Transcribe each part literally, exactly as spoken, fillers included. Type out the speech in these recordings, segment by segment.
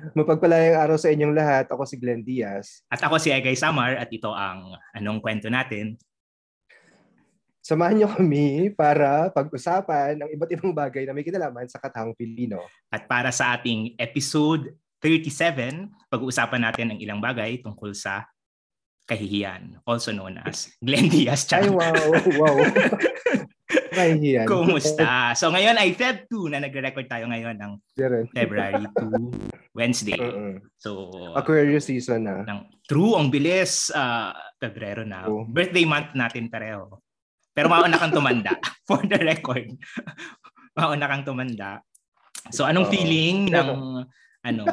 Mapagpalayang araw sa inyong lahat. Ako si Glenn Diaz. At ako si Egay Samar at ito ang Anong Kwento Natin. Samahan niyo kami para pag-usapan ang iba't ibang bagay na may kinalaman sa katahang Pilino. At para sa ating episode thirty-seven, pag-uusapan natin ang ilang bagay tungkol sa kahihiyan, also known as Glenn Diaz. Ay, wow, wow. Kahihiyan. Kumusta? So ngayon ay Feb two na nagre-record tayo ngayon ng February two, Wednesday. Uh-uh. So Aquarius season na. Ng, true, ang bilis. Uh, Pebrero na. Oh. Birthday month natin pareho. Pero mauna kang tumanda. For the record. Mauna kang tumanda. So anong Uh-oh. feeling ng ano?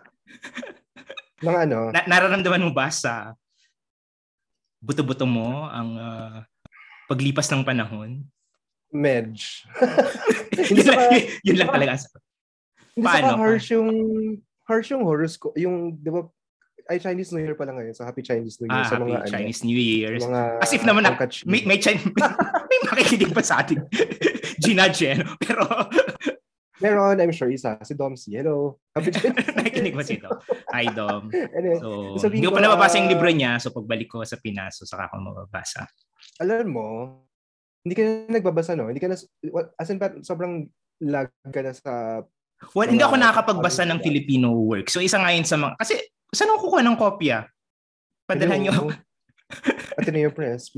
ng ano? Na- nararamdaman mo ba sa buto-buto mo ang uh, paglipas ng panahon? Medj. yun, lang, yun lang talaga. Hindi saka harsh yung harsh yung horoscope. Yung, di ba, ay Chinese New Year pala ngayon. So Happy Chinese New Year. Ah, sa Happy mga, Chinese ano, New Year. Mga, as if naman na, may, may, Chinese, may makikinig pa sa atin. Gina Jen. Pero, meron, I'm sure, isa. Si Dom C. Hello. Happy Chinese nakikinig ba si Dom? Hi, Dom. Anyway, so, hindi ko pa nababasa yung libro niya. So, pagbalik ko sa Pinas, so saka ako mababasa. Alam mo, hindi ka na nagbabasa, no? Hindi ka na, as in, sobrang lag ka na sa... Well, hindi ako nakakapagbasa ng Filipino work. So, isa nga yun sa mga... Kasi, saan ako kukuha ng kopya? Padalhan nyo. Ateneo Press.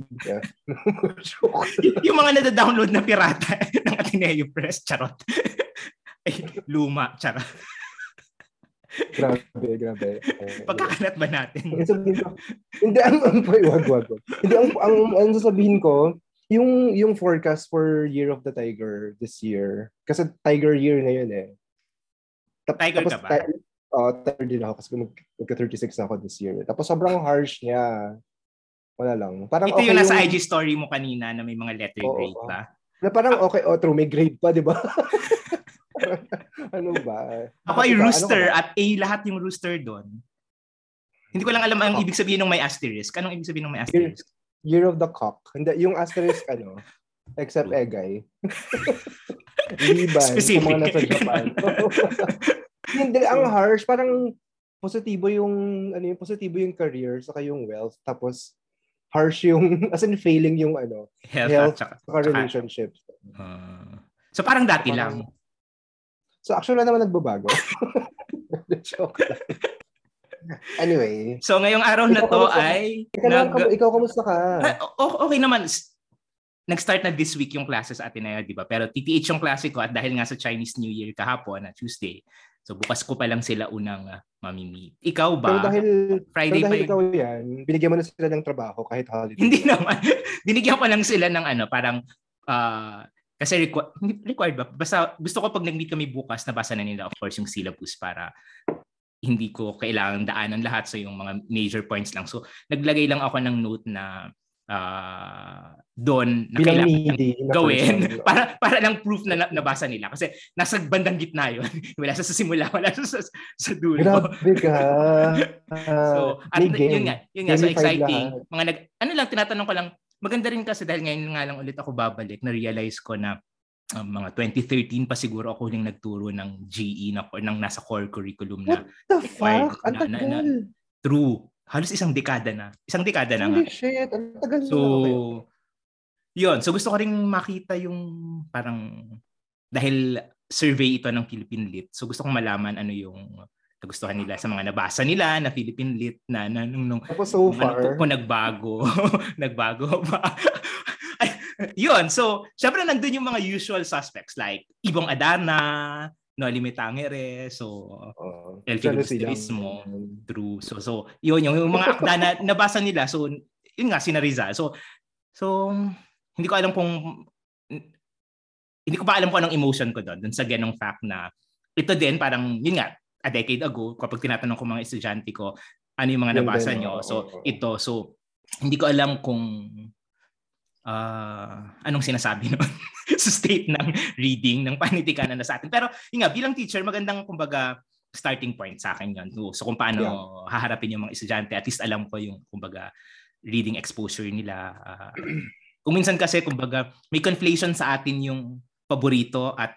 Yung mga nada-download na pirata ng Ateneo Press. Charot. Ay, luma. Charot. Grabe, grabe. Pagkakanat ba natin? Hindi, ang... Wag, wag, wag. Hindi, ang, ang, ang sasabihin ko, Yung yung forecast for Year of the Tiger this year. Kasi Tiger year ngayon eh. Tap, Tiger tapos, ka ba? Ta- oh, Tiger din ako kasi magka-thirty-six na ako this year. Tapos sobrang harsh niya. Wala lang. Parang ito okay yung nasa yung... I G story mo kanina na may mga letter oh, grade oh. ba? Na parang okay, oh, true, may grade pa, di ba? Ano ba? Ako ay rooster ano at A lahat yung rooster doon. Hindi ko lang alam ang oh. ibig sabihin ng may asterisk. Anong ibig sabihin ng may asterisk? Year of the Cock. Hindi, yung asterisk ano, except Egay. Liban, specific. Sa mga nasa Japan. Hindi, ang harsh, parang positibo yung, ano yung positibo yung career, saka yung wealth, tapos harsh yung, as in failing yung ano, health, health tsaka, saka relationships. Uh, so parang dati so, lang. So actually naman nagbabago. Joke lang. Anyway. So ngayong araw na to ay... Ikaw, nag... kam- ikaw kamusta ka? Uh, okay naman. Nag-start na this week yung classes sa Ateneo, di ba? Pero T T H yung klase ko at dahil nga sa Chinese New Year kahapon na Tuesday. So bukas ko pa lang sila unang uh, mamimit. Ikaw ba? Pero dahil, Friday pero dahil pa ikaw yan, binigyan mo na sila ng trabaho kahit holiday. Hindi naman. Binigyan ko lang sila ng ano, parang... Uh, kasi requ- required ba? Basta gusto ko pag nag-meet kami bukas, nabasa na nila of course yung syllabus para... hindi ko kailangan daanan lahat sa so yung mga major points lang. So, naglagay lang ako ng note na uh, doon na bilang kailangan needy, gawin para para lang proof na nabasa nila. Kasi nasa bandang gitna yun. Wala sa simula, wala sa, sa dulo. Grabe ka. Uh, so, at yun nga, yun nga, so exciting. Lahat. Mga nag, ano lang, tinatanong ko lang, maganda rin kasi dahil ngayon nga lang ulit ako babalik, na-realize ko na Um, mga twenty thirteen pa siguro ako huling nagturo ng G E na or ng nasa core curriculum na. What the fuck? Ang tagal. Na, na, na, true. Halos isang dekada na. Isang dekada na Holy nga. Shit. Ang tagal so, na. Okay. Yun. So gusto ko rin makita yung parang dahil survey ito ng Philippine Lit. So gusto kong malaman ano yung nagustuhan nila sa mga nabasa nila na Philippine Lit na, na nung, nung so far. Ano, kung nagbago. Nagbago ba? Yun, so, syempre nandun yung mga usual suspects like Ibong Adana, Noli Me Tangere, so, uh, El Filibusterismo, true. So, so, yun, yung, yung mga akda na nabasa nila, so, yun nga, sina Rizal. So, so, hindi ko alam kung, hindi ko pa alam kung anong emotion ko doon, doon sa ganong fact na, ito din, parang, yun nga, a decade ago, kapag tinatanong ko mga estudyante ko, ano yung mga nabasa nyo, so, ito, so, hindi ko alam kung, Uh, anong sinasabi nun sa state ng reading ng panitikanan na sa atin. Pero yun nga, bilang teacher, magandang kumbaga starting point sa akin yun. So, so kung paano yeah. haharapin yung mga estudyante, at least alam ko yung kumbaga reading exposure nila. Uh, kung minsan kasi kumbaga may conflation sa atin yung paborito at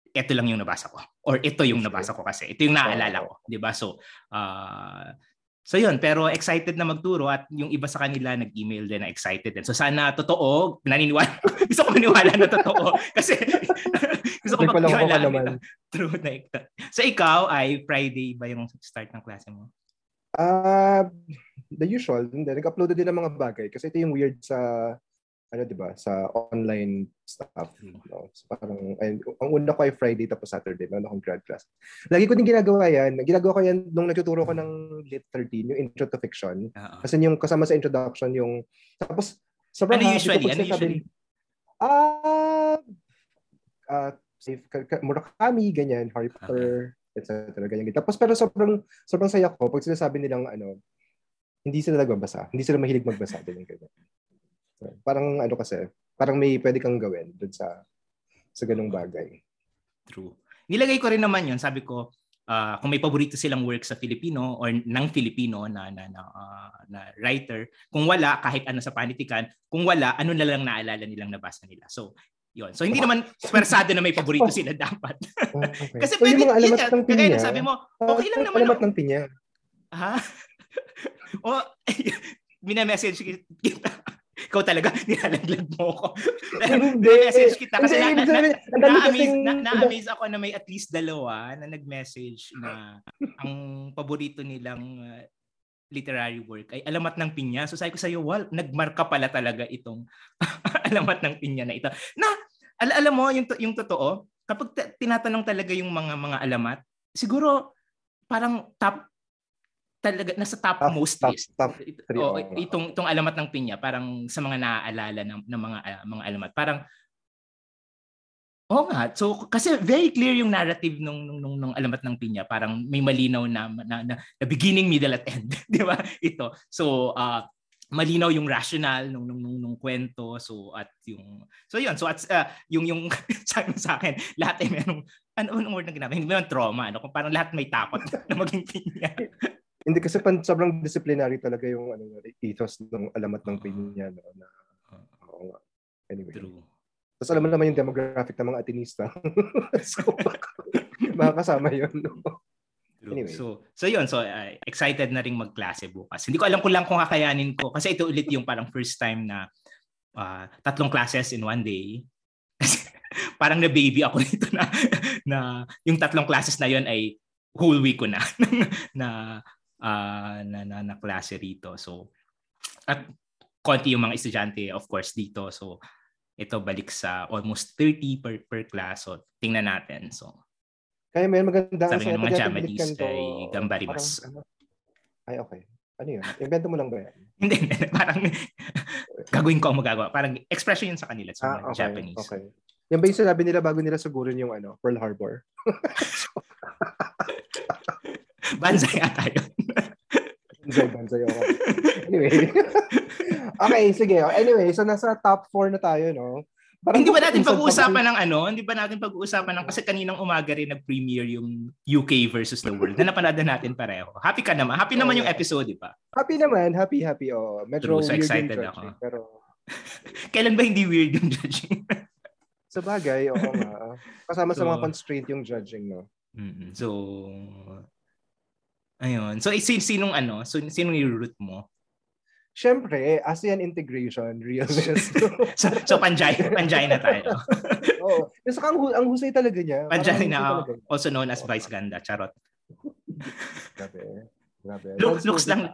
ito lang yung nabasa ko. Or ito yung nabasa ko kasi. Ito yung naalala ko. Di ba? So, uh, So yun, pero excited na magturo at yung iba sa kanila nag-email din na excited din. So sana totoo, naniniwala. Gusto ko maniwala na totoo kasi gusto ko magtiwala na true na ito. So ikaw ay Friday ba yung start ng klase mo? Ah, uh, the usual. Hindi, nag-upload din ng mga bagay kasi ito yung weird sa ano, di ba, sa online stuff. No? So, parang, ay, ang una ko ay Friday tapos Saturday, meron akong grad class. Lagi ko din ginagawa yan. Ginagawa ko yan nung nagtuturo ko ng Lit thirteen, yung Intro to Fiction. Uh-huh. Kasi yung kasama sa introduction, yung, tapos, sobrang ano usually? Ano usually? Ah, uh, uh, Murakami, ganyan, Harry Potter, okay. et cetera. Ganyan. Tapos, pero sobrang, sobrang saya ko pag sinasabi nilang, ano, hindi sila nagbabasa. Hindi sila mahilig magbasa. Ganyan, ganyan. Parang ano kasi, parang may pwede kang gawin dun sa sa ganung bagay. True. Nilagay ko rin naman 'yon, sabi ko, uh, kung may paborito silang work sa Filipino or ng Filipino na na na, uh, na writer, kung wala kahit ano sa panitikan, kung wala ano na lang naalala nilang nabasa nila. So, 'yon. So hindi naman swersado na may paborito sila dapat. Okay. Kasi so, pwede yung mga alamat ng pinya. Kaya sabi mo, okay lang naman. Alamat ng pinya. Ha? O mina-message kita. Ikaw talaga, nilalaglag mo ko. Message kita kasi na, na, na, na-amaze, na, na-amaze ako na may at least dalawa na nag-message na ang paborito nilang uh, literary work ay Alamat ng Pinya. So sabi ko sa'yo, well, nagmarka pala talaga itong Alamat ng Pinya na ito. Na, al- alam mo, yung, yung totoo, kapag t- tinatanong talaga yung mga mga alamat, siguro parang top talaga nasa top top most top, list. Top three, o, oh, itong itong Alamat ng Pinya parang sa mga naaalala ng, ng mga uh, mga alamat. Parang oh nga. So kasi very clear yung narrative nung nung nung, nung Alamat ng Pinya. Parang may malinaw na na, na, na beginning, middle at end, 'di ba? Ito. So uh, malinaw yung rationale nung nung nung, nung kwento. So at yung so yun. So at uh, yung yung sa, sa akin lahat ay merong ano anong word na ginamit? Hindi naman trauma, ano? Kung parang lahat may takot na maging pinya. Hindi kasi pan, sobrang disciplinary talaga yung ano ethos ng Alamat ng Pinya, no, na uh, anyway. True. Tapos alam mo naman yung demographic ng mga Atenista. So makakasama yun, no? Anyway. So so yun, so uh, excited na ring magklase bukas. Hindi ko alam kung lang kung kakayanin ko kasi ito ulit yung parang first time na uh, tatlong classes in one day. Parang na baby ako nito na na yung tatlong classes na yun ay whole week ko na na Uh, na, na, na klase rito. So, at konti yung mga estudyante, of course, dito. So, ito balik sa almost thirty per per class. So, tingnan natin. So, kaya may maganda. Sabi ng mga Japanese ay gambarimas. Parang, ay, okay. Ano yun? Invento mo lang ba yan? Hindi, parang gagawin ko ang magagawa. Parang expression yun sa kanila, sa ah, mga okay, Japanese. Okay. Yan ba yung sinabi nila bago nila sugurin yung ano, Pearl Harbor? Banzai ata yun. Banzai, banzai ako. Anyway. Okay, sige. Anyway, so nasa top four na tayo, no? Parang hindi ba natin pag-uusapan ng ano? Hindi ba natin pag-uusapan ng kasi kaninang umaga rin nag-premiere yung U K versus the world. Na napanood natin pareho. Happy ka naman. Happy naman yung episode, di ba? Happy naman. Happy, happy. Oh, medyo True, so weird excited yung ako. Pero kailan ba hindi weird yung judging? Sa bagay, oo nga. Kasama so, sa mga constraint yung judging, no? Mm-hmm. So, ayun. So, sin sinong ano? So, sinong i-root mo? Siyempre, ASEAN integration, realness. so, so, Panjay. Panjay na tayo. Oo. Oh, saka ang, ang husay talaga niya. Panjay na, oh, also known as Vice Ganda. Charot. Grabe. Grabe. Look, looks lang.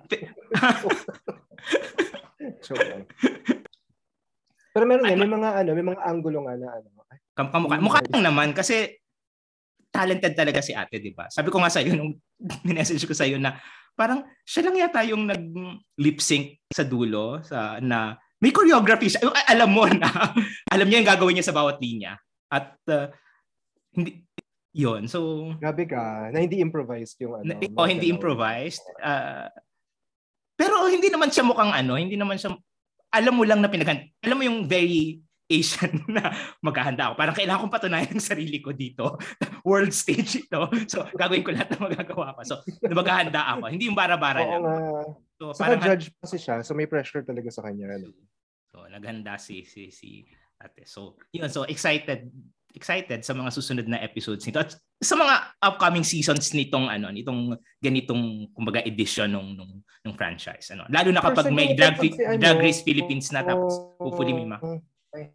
Joke lang. Pero meron nga, may mga ano, may mga angulo nga na ano. Kam kamukha. Mukha lang naman kasi talented talaga si ate, di ba? Sabi ko nga sa iyo nung minessage ko sa iyo na parang siya lang yata yung nag-lip sync sa dulo sa na may choreography siya. Alam mo na. Alam niya yung gagawin niya sa bawat linya. At uh, hindi yon. So grabe ka na hindi improvised yung ano. Na, oh, hindi improvised. Uh, pero hindi naman siya mukhang ano, hindi naman siya alam mo lang na pinaghanda. Alam mo yung very Asian na maghahanda ako. Parang kailangan kong patunayan ang sarili ko dito. World stage ito. So, gagawin ko lahat ng magagawa ko. So, maghahanda ako. Hindi yung bara-bara lang. Oo nga. So, parang judge kasi siya. So, may pressure talaga sa kanya. So, naghanda si, si, si ate. So, yun. So, excited. excited sa mga susunod na episodes nito at sa mga upcoming seasons nitong ano nitong ganitong kumbaga edition nung nung nung franchise ano lalo na kapag may Drag, si, ano, Drag Race Philippines na tapos hopefully may ma okay.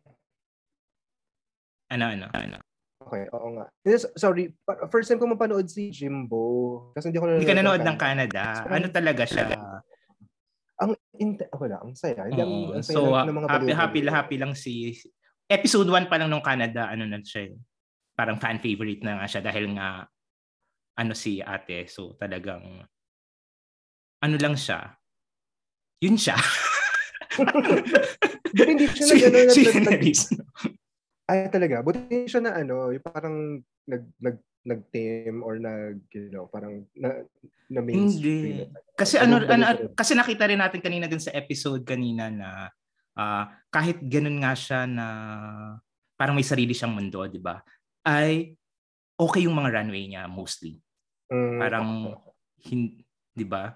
ano ano ano okay oo nga sorry first time ko mapanood si Jimbo kasi hindi ko na hindi ka nanood ng Canada ano talaga siya ang inte wala ang saya hindi ang, ang so ng mga happy happy happy lang si episode one pa lang nung Canada, ano na siya, parang fan favorite na nga siya dahil nga, ano si ate, so talagang, ano lang siya, yun siya. Buti hindi siya na, ano, si, nag, nag, ay talaga, buti hindi siya na, ano, yung parang, nag, nag, nag-team or nag, you know, parang, na, na mainstream. Kasi ano, ano, ano, kasi nakita rin natin kanina dun sa episode kanina na, Uh, kahit ganun nga siya na parang may sarili siyang mundo, di ba? Ay okay yung mga runway niya mostly. Mm. Parang hin, di ba?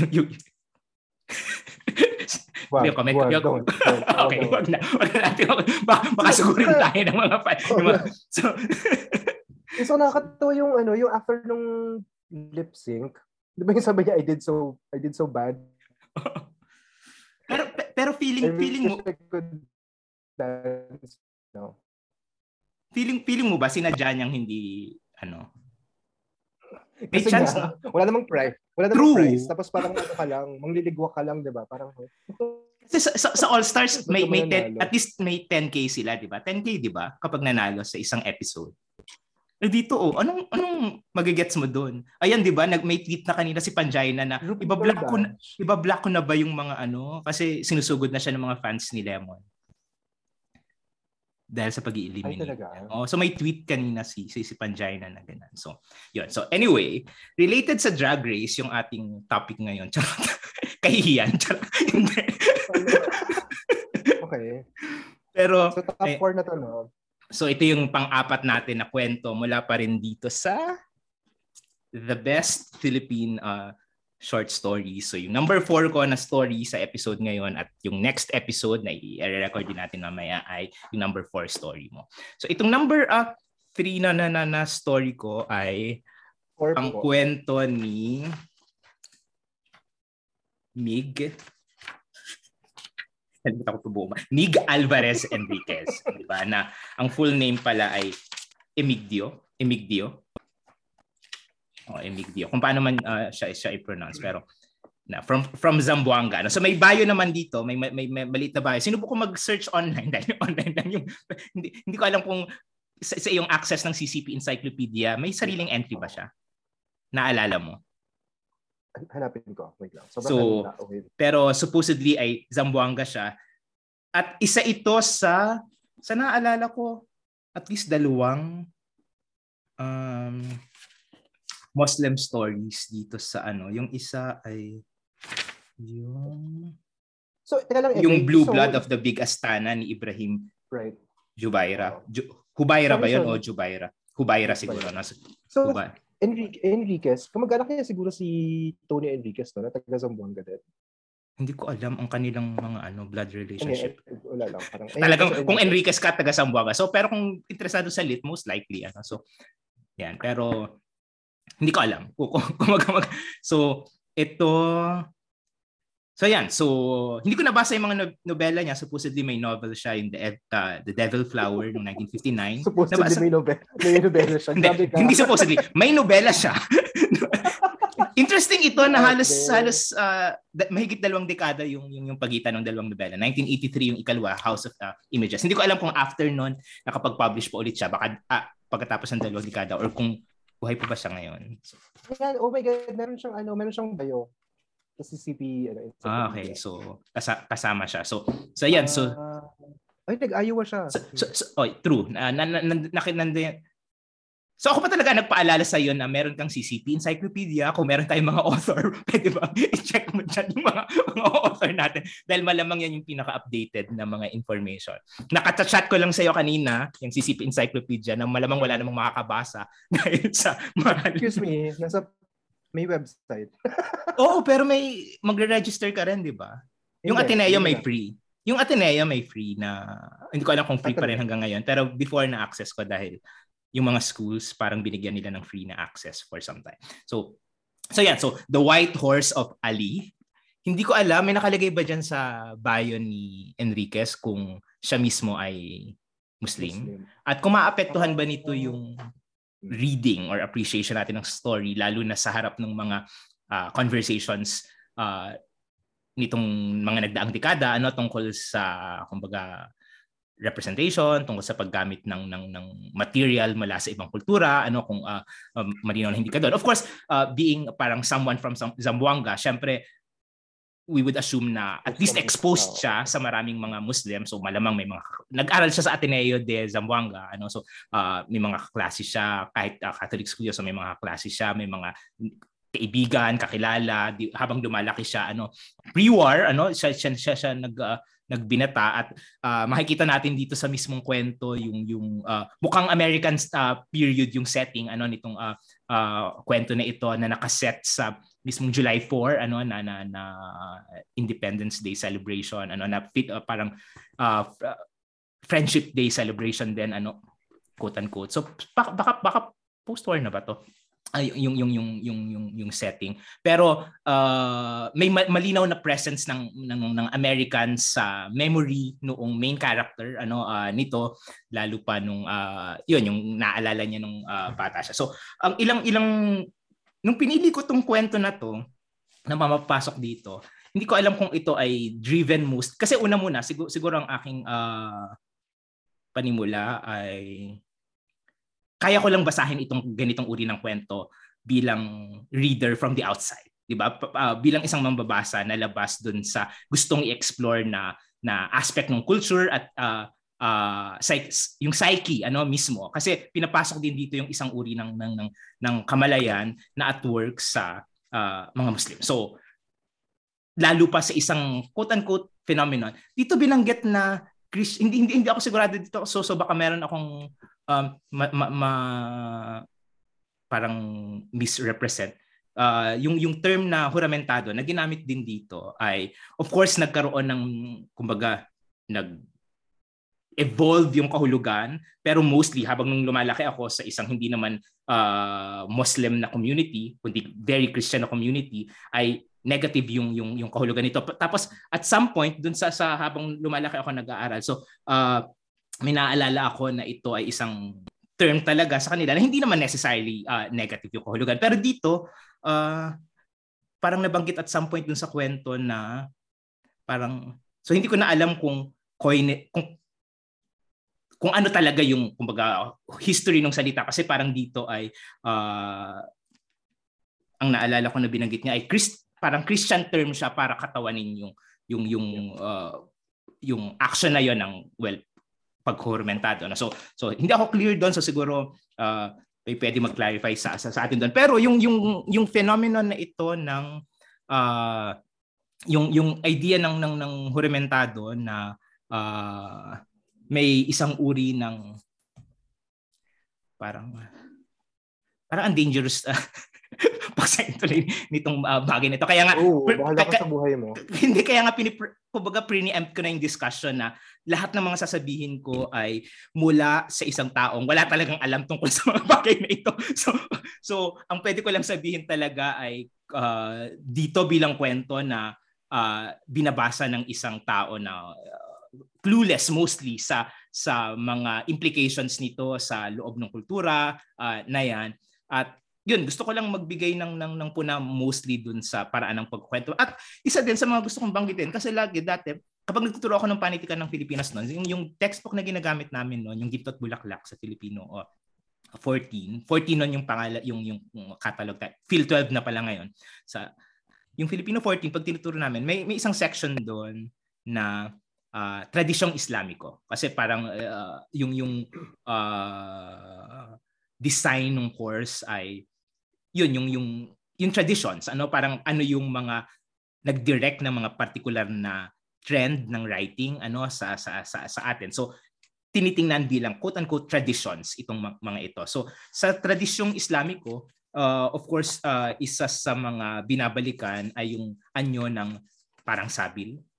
Wow, wow, comment wow, don't, don't, okay, wag na. Wag na natin. Baka sugurin tayo ng mga fan. So, so nakakatawa yung ano, yung after nung lip sync, di ba yung sabi niya, I did so, I did so bad. Pero pero feeling feeling mo dance, no. Feeling feeling mo ba sinadya niyang hindi ano? May kasi chance nga, no? Wala namang prize. Wala namang prize. Tapos parang ano ka lang, mangliligwa ka lang, 'di ba? Parang kasi sa, sa, sa All Stars may may ten, at least may ten K sila, 'di ba? ten K, 'di ba? Kapag nanalo sa isang episode. Eh dito oh, anong anong magigets mo doon? Ayan 'di ba, nag may tweet na kanina si Panjayna na iba-block ko na, iba-block ko na ba yung mga ano kasi sinusugod na siya ng mga fans ni Lemon. Dahil sa pag-i-eliminate. Oh, so may tweet kanina si si, si Panjayna na ganun. So, 'yun. So anyway, related sa Drag Race yung ating topic ngayon. Kahihiyan. Okay. Pero so top four na to, no? So ito yung pang-apat natin na kwento mula pa rin dito sa The Best Philippine uh, Short Stories. So yung number four ko na story sa episode ngayon at yung next episode na i-record din natin mamaya ay yung number four story mo. So itong number uh, three na, na, na, na story ko ay four ang po. Kwento ni Mig Mig Alvarez Enriquez, di ba? Na ang full name pala ay Emigdio, Emigdio. Oh, Emigdio. Kung paano man uh, siya siya i-pronounce pero na from from Zamboanga. No? So may bio naman dito, may may, may maliit na bio. Sinubukan ko mag-search online dahil online lang yung hindi, hindi ko alam kung sa, sa iyong access ng C C P Encyclopedia, may sariling entry ba siya? Naalala mo? Hanapin ko. Wait lang. So, okay. Pero supposedly ay Zamboanga siya. At isa ito sa, sa naalala ko, at least dalawang um, Muslim stories dito sa ano. Yung isa ay yung so, lang, yung Blue so, Blood of the Big Astana ni Ibrahim right. Jubaira. Ju, Hubayra ba yun o Jubaira? Hubayra siguro. Nasa, so, Hubayra. Enrique, Enriquez, kamag-anak niya siguro si Tony Enriquez, no? Na taga Zamboanga din. Hindi ko alam ang kanilang mga ano blood relationship. Eh, wala lang. Parang, eh, talagang kung Enriquez ka, taga Zamboanga. So, pero kung interesado sa lit, most likely. Ano? So, yan. Pero, hindi ko alam. Kung, kung mag, mag, so, ito... So yan, so hindi ko nabasa yung mga nobela niya. Supposedly may novel siya in the uh, The Devil Flower noong nineteen fifty-nine. Supposedly nabasa... may nobela, may nobela siya. hindi, hindi supposedly, may nobela siya. Interesting ito na halos halos uh, mahigit dalawang dekada yung, yung yung pagitan ng dalawang nobela. nineteen eighty-three yung ikalawa, House of uh, Images. Hindi ko alam kung after noon nakapag-publish pa ulit siya baka uh, pagkatapos ng dalawang dekada or kung buhay pa ba siya ngayon. So, oh my God, meron siyang ano, meron siyang bio. C C P ano, ah, okay. So kas- kasama siya. So so yan, so uh, ay nag-Iowa siya. So, so, so oh, true. Na, na, na, na, na, so ako pa talaga nagpaalala sa iyo na meron kang C C P Encyclopedia, kung meron tayong mga author, pwede ba i-check mo dyan yung mga, mga author natin dahil malamang yan yung pinaka-updated na mga information. Nakata-chat ko lang sa iyo kanina, yung C C P Encyclopedia, na malamang wala namang makakabasa dahil sa mahal. Excuse me, nasa may website. Oo, pero may magre-register ka rin, di ba? Yung Ateneo may free. yung Ateneo may free na, hindi ko alam kung free pa rin hanggang ngayon, pero before na access ko dahil yung mga schools parang binigyan nila ng free na access for some time. So, so yan. So, The White Horse of Ali. Hindi ko alam, may nakalagay ba dyan sa bio ni Enriquez kung siya mismo ay Muslim? Muslim. At kung maapektuhan ba nito yung reading or appreciation natin ng story, lalo na sa harap ng mga uh, conversations uh, nitong mga nagdaang dekada, ano, tungkol sa, kumbaga, representation, tungkol sa paggamit ng ng ng material mula sa ibang kultura, ano, kung uh, um, malinaw na hindi ka doon. Of course, uh, being parang someone from Zamboanga, syempre we would assume na at least exposed siya sa maraming mga Muslim, so malamang may mga nag-aral siya sa Ateneo de Zamboanga, ano, so uh, may mga klase siya kahit uh, Catholic school, so may mga klase siya, may mga kaibigan, kakilala, di, habang lumalaki siya, ano, pre-war, ano, siya siya siya, siya nag uh, nagbinata at uh, makikita natin dito sa mismong kwento yung yung uh, mukhang American uh, period yung setting, ano, nitong uh, uh, kwento na ito na nakaset sa mismong July fourth, ano, na na, na Independence Day celebration, ano, na fit, uh, parang uh, Friendship Day celebration din, ano, quote unquote. So baka baka, baka post-war na ba to? Ay, yung yung yung yung yung yung setting, pero uh, may malinaw na presence ng ng, ng Americans sa memory noong main character, ano, uh, nito, lalo pa nung uh, yun yung naalala niya nung uh, bata siya. So ang ilang ilang nung pinili ko tong kwento na to na mamapasok dito, hindi ko alam kung ito ay driven most kasi una muna siguro siguro ang aking uh, panimula ay kaya ko lang basahin itong ganitong uri ng kwento bilang reader from the outside, 'di ba? Uh, bilang isang mambabasa na labas dun sa gustong i-explore na na aspect ng culture at uh, uh, psych, yung psyche, ano, mismo. Kasi pinapasok din dito yung isang uri ng ng ng, ng kamalayan na at work sa uh, mga Muslim. So lalo pa sa isang quote-unquote phenomenon. Dito binanggit na Chris, hindi, hindi hindi ako sigurado dito, so so baka meron akong um ma, ma, ma parang misrepresent. Uh, yung yung term na juramentado na ginamit din dito ay of course nagkaroon ng, kumbaga, nag evolve yung kahulugan, pero mostly habang nung lumalaki ako sa isang hindi naman uh, Muslim na community, kundi very Christian na community, ay negative yung yung yung kahulugan nito. Tapos at some point dun sa, sa habang lumalaki ako nag-aaral, so uh, may naalala ako na ito ay isang term talaga sa kanila na hindi naman necessarily uh, negative yung kahulugan. Pero dito, uh, parang nabanggit at some point dun sa kwento na parang, so hindi ko na alam kung coin, kung, kung ano talaga yung, kumbaga, history ng salita. Kasi parang dito ay, uh, ang naalala ko na binanggit niya ay Christ, parang Christian term siya para katawanin yung, yung, yung, uh, yung action na yon ng, well, pagkormentado. So so hindi ako clear doon, so siguro uh, may pwede mag-clarify sa, sa sa atin doon. Pero yung yung yung phenomenon na ito ng uh, yung yung idea ng ng ng juramentado na uh, may isang uri ng parang parang ang dangerous uh, pagsayin tuloy nitong uh, bagay nito. Kaya nga, oh, bahala ka sa buhay mo. Hindi, kaya nga pinipre, kumbaga pre-empt ko na yung discussion na lahat ng mga sasabihin ko ay mula sa isang taong wala talagang alam tungkol sa mga bagay na ito. So, so ang pwede ko lang sabihin talaga ay uh, dito bilang kwento na uh, binabasa ng isang tao na uh, clueless mostly sa sa mga implications nito sa loob ng kultura uh, na yan. At yun, gusto ko lang magbigay ng ng ng puna mostly dun sa paraan ng pagkukwento. At isa din sa mga gusto kong banggitin, kasi lagi dati kapag nagtuturo ako ng panitikan ng Pilipinas noon, yung, yung textbook na ginagamit namin noon, yung Ginto at Bulaklak sa Filipino, oh, fourteen, fourteen noon yung pangalan, yung yung catalog type. Phil twelve na pala ngayon. Sa yung Filipino fourteen, pag tinuturo namin, may may isang section doon na uh, tradisyong Islamiko. Kasi parang uh, yung yung uh, design ng course ay yun yung yung yung traditions, ano, parang ano yung mga nag-direct ng mga particular na trend ng writing, ano, sa sa sa, sa atin. So tinitingnan bilang quote unquote traditions itong mga ito. So sa tradisyong Islamiko, uh, of course, uh, isa sa mga binabalikan ay yung anyo ng parang sabil,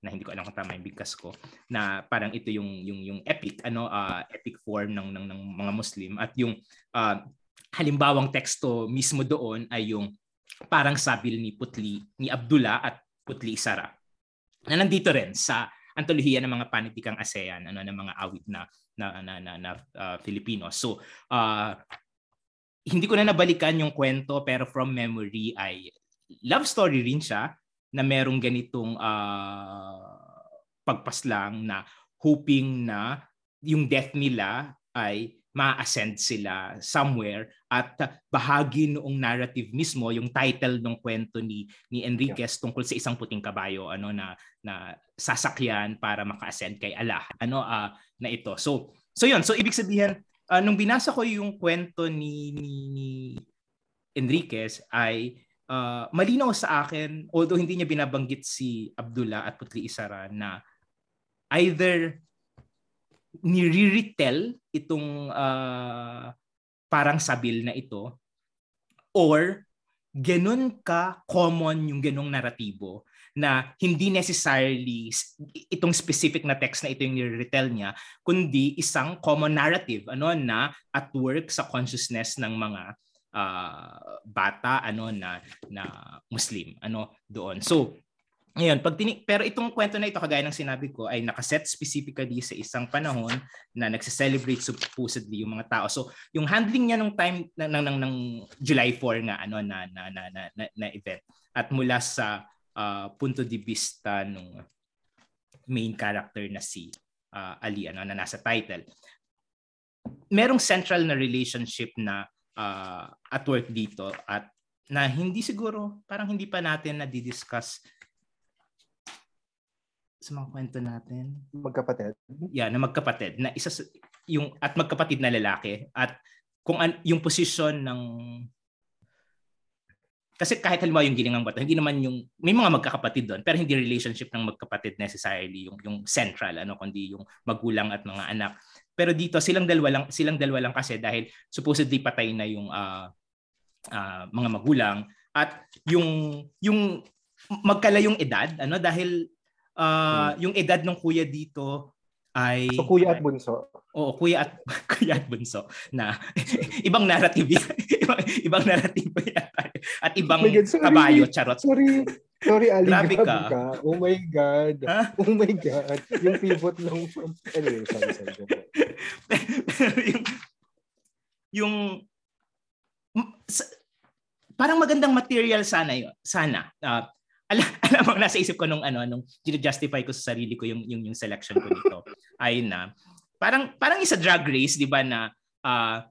na hindi ko alam kung tama yung bigkas ko, na parang ito yung yung yung epic ano uh, epic form ng, ng ng mga Muslim, at yung uh, halimbawang teksto mismo doon ay yung parang sabil ni Putli ni Abdullah at Putli Isara, na nandito rin sa antolohiya ng mga panitikang ASEAN, ano, ng mga awit na na na na, na uh, Filipino. So uh, hindi ko na nabalikan yung kwento, pero from memory ay love story rin siya, na merong ganitong uh, pagpaslang na hoping na yung death nila ay ma-ascend sila somewhere, at bahagi noong narrative mismo yung title ng kwento ni ni Enriquez tungkol sa isang puting kabayo ano na na sasakyan para maka-ascend kay Allah ano uh, na ito. So so yun, so ibig sabihin uh, nung binasa ko yung kwento ni ni, ni Enriquez ay Uh, malinaw sa akin, although hindi niya binabanggit si Abdullah at Putli Isara, na either nire-retell itong uh, parang sabil na ito, or ganun ka common yung ganung naratibo na hindi necessarily itong specific na text na ito yung nire-retell niya, kundi isang common narrative ano na at work sa consciousness ng mga Uh, bata ano na na Muslim ano doon. So ngayon pag tinik pero itong kwento na ito, kagaya ng sinabi ko, ay nakaset specifically sa isang panahon na nagse-celebrate supposedly yung mga tao. So yung handling niya nung time ng ng, ng July fourth nga ano na na na, na, na, na event, at mula sa uh, punto de vista ng main character na si uh, Ali ano na nasa title, merong central na relationship na Uh, at work dito, at na hindi siguro parang hindi pa natin na di-discuss sa mga kwento natin. Magkapatid? Yeah, na magkapatid na isa yung at magkapatid na lalaki, at kung an, yung position ng, kasi kahit halimbawa yung Giningang Bato, hindi naman yung may mga magkakapatid doon, pero hindi relationship ng magkapatid necessarily yung yung central ano, kundi yung magulang at mga anak. Pero dito silang dalawa lang, silang dalawa lang kasi dahil supposedly patay na yung uh, uh, mga magulang, at yung yung magkalayong edad ano, dahil uh, hmm. yung edad ng kuya dito ay so kuya at bunso. Oo, kuya at kuya at bunso na ibang narrative ibang, ibang narrative yan. At ibang oh God, kabayo, charot. Sorry. Sorry, Ali. Grabe ka. ka. Oh my God. Huh? Oh my God. Yung pivot lang. Anyway, sorry, sorry. yung, yung parang magandang material sana yun. Sana. Uh, alam, alam mo, nasa isip ko nung ano, nung justify ko sa sarili ko yung, yung, yung selection ko nito, ay na, parang, parang isa drag race, di ba, na uh,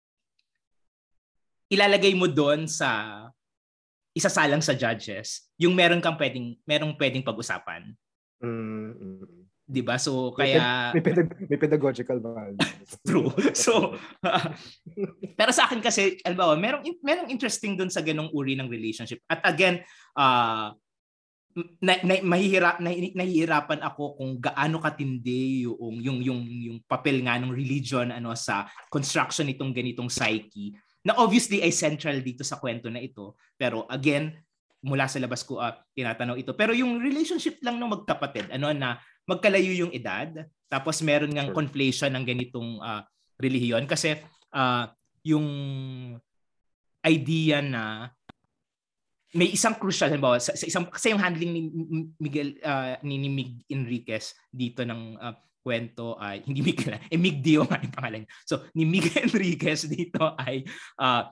ilalagay mo doon sa isasalang sa judges yung meron kang pwedeng merong pwedeng pag-usapan. Mm-hmm. 'Di ba? So kaya may, pedag- may pedagogical value. True. So uh, pero sa akin kasi albawa merong merong interesting doon sa ganong uri ng relationship. At again, uh, na, na, mahihirap na, nahihirapan ako kung gaano katindi yung yung yung yung papel nga ng religion ano sa construction nitong ganitong psyche, na obviously ay central dito sa kwento na ito. Pero again, mula sa labas ko uh, tinatanaw ito. Pero yung relationship lang ng magkapatid, ano na magkalayo yung edad, tapos meron ngang sure. conflation ng ganitong uh, relihiyon. Kasi uh, yung idea na may isang crucial, halimbawa, sa, sa isang, kasi yung handling ni Miguel, uh, ni, ni Mig Enriquez dito ng uh, kwento ay hindi Miguel, eh Mig Dio nga yung pangalan. So ni Miguel Enriquez dito ay uh,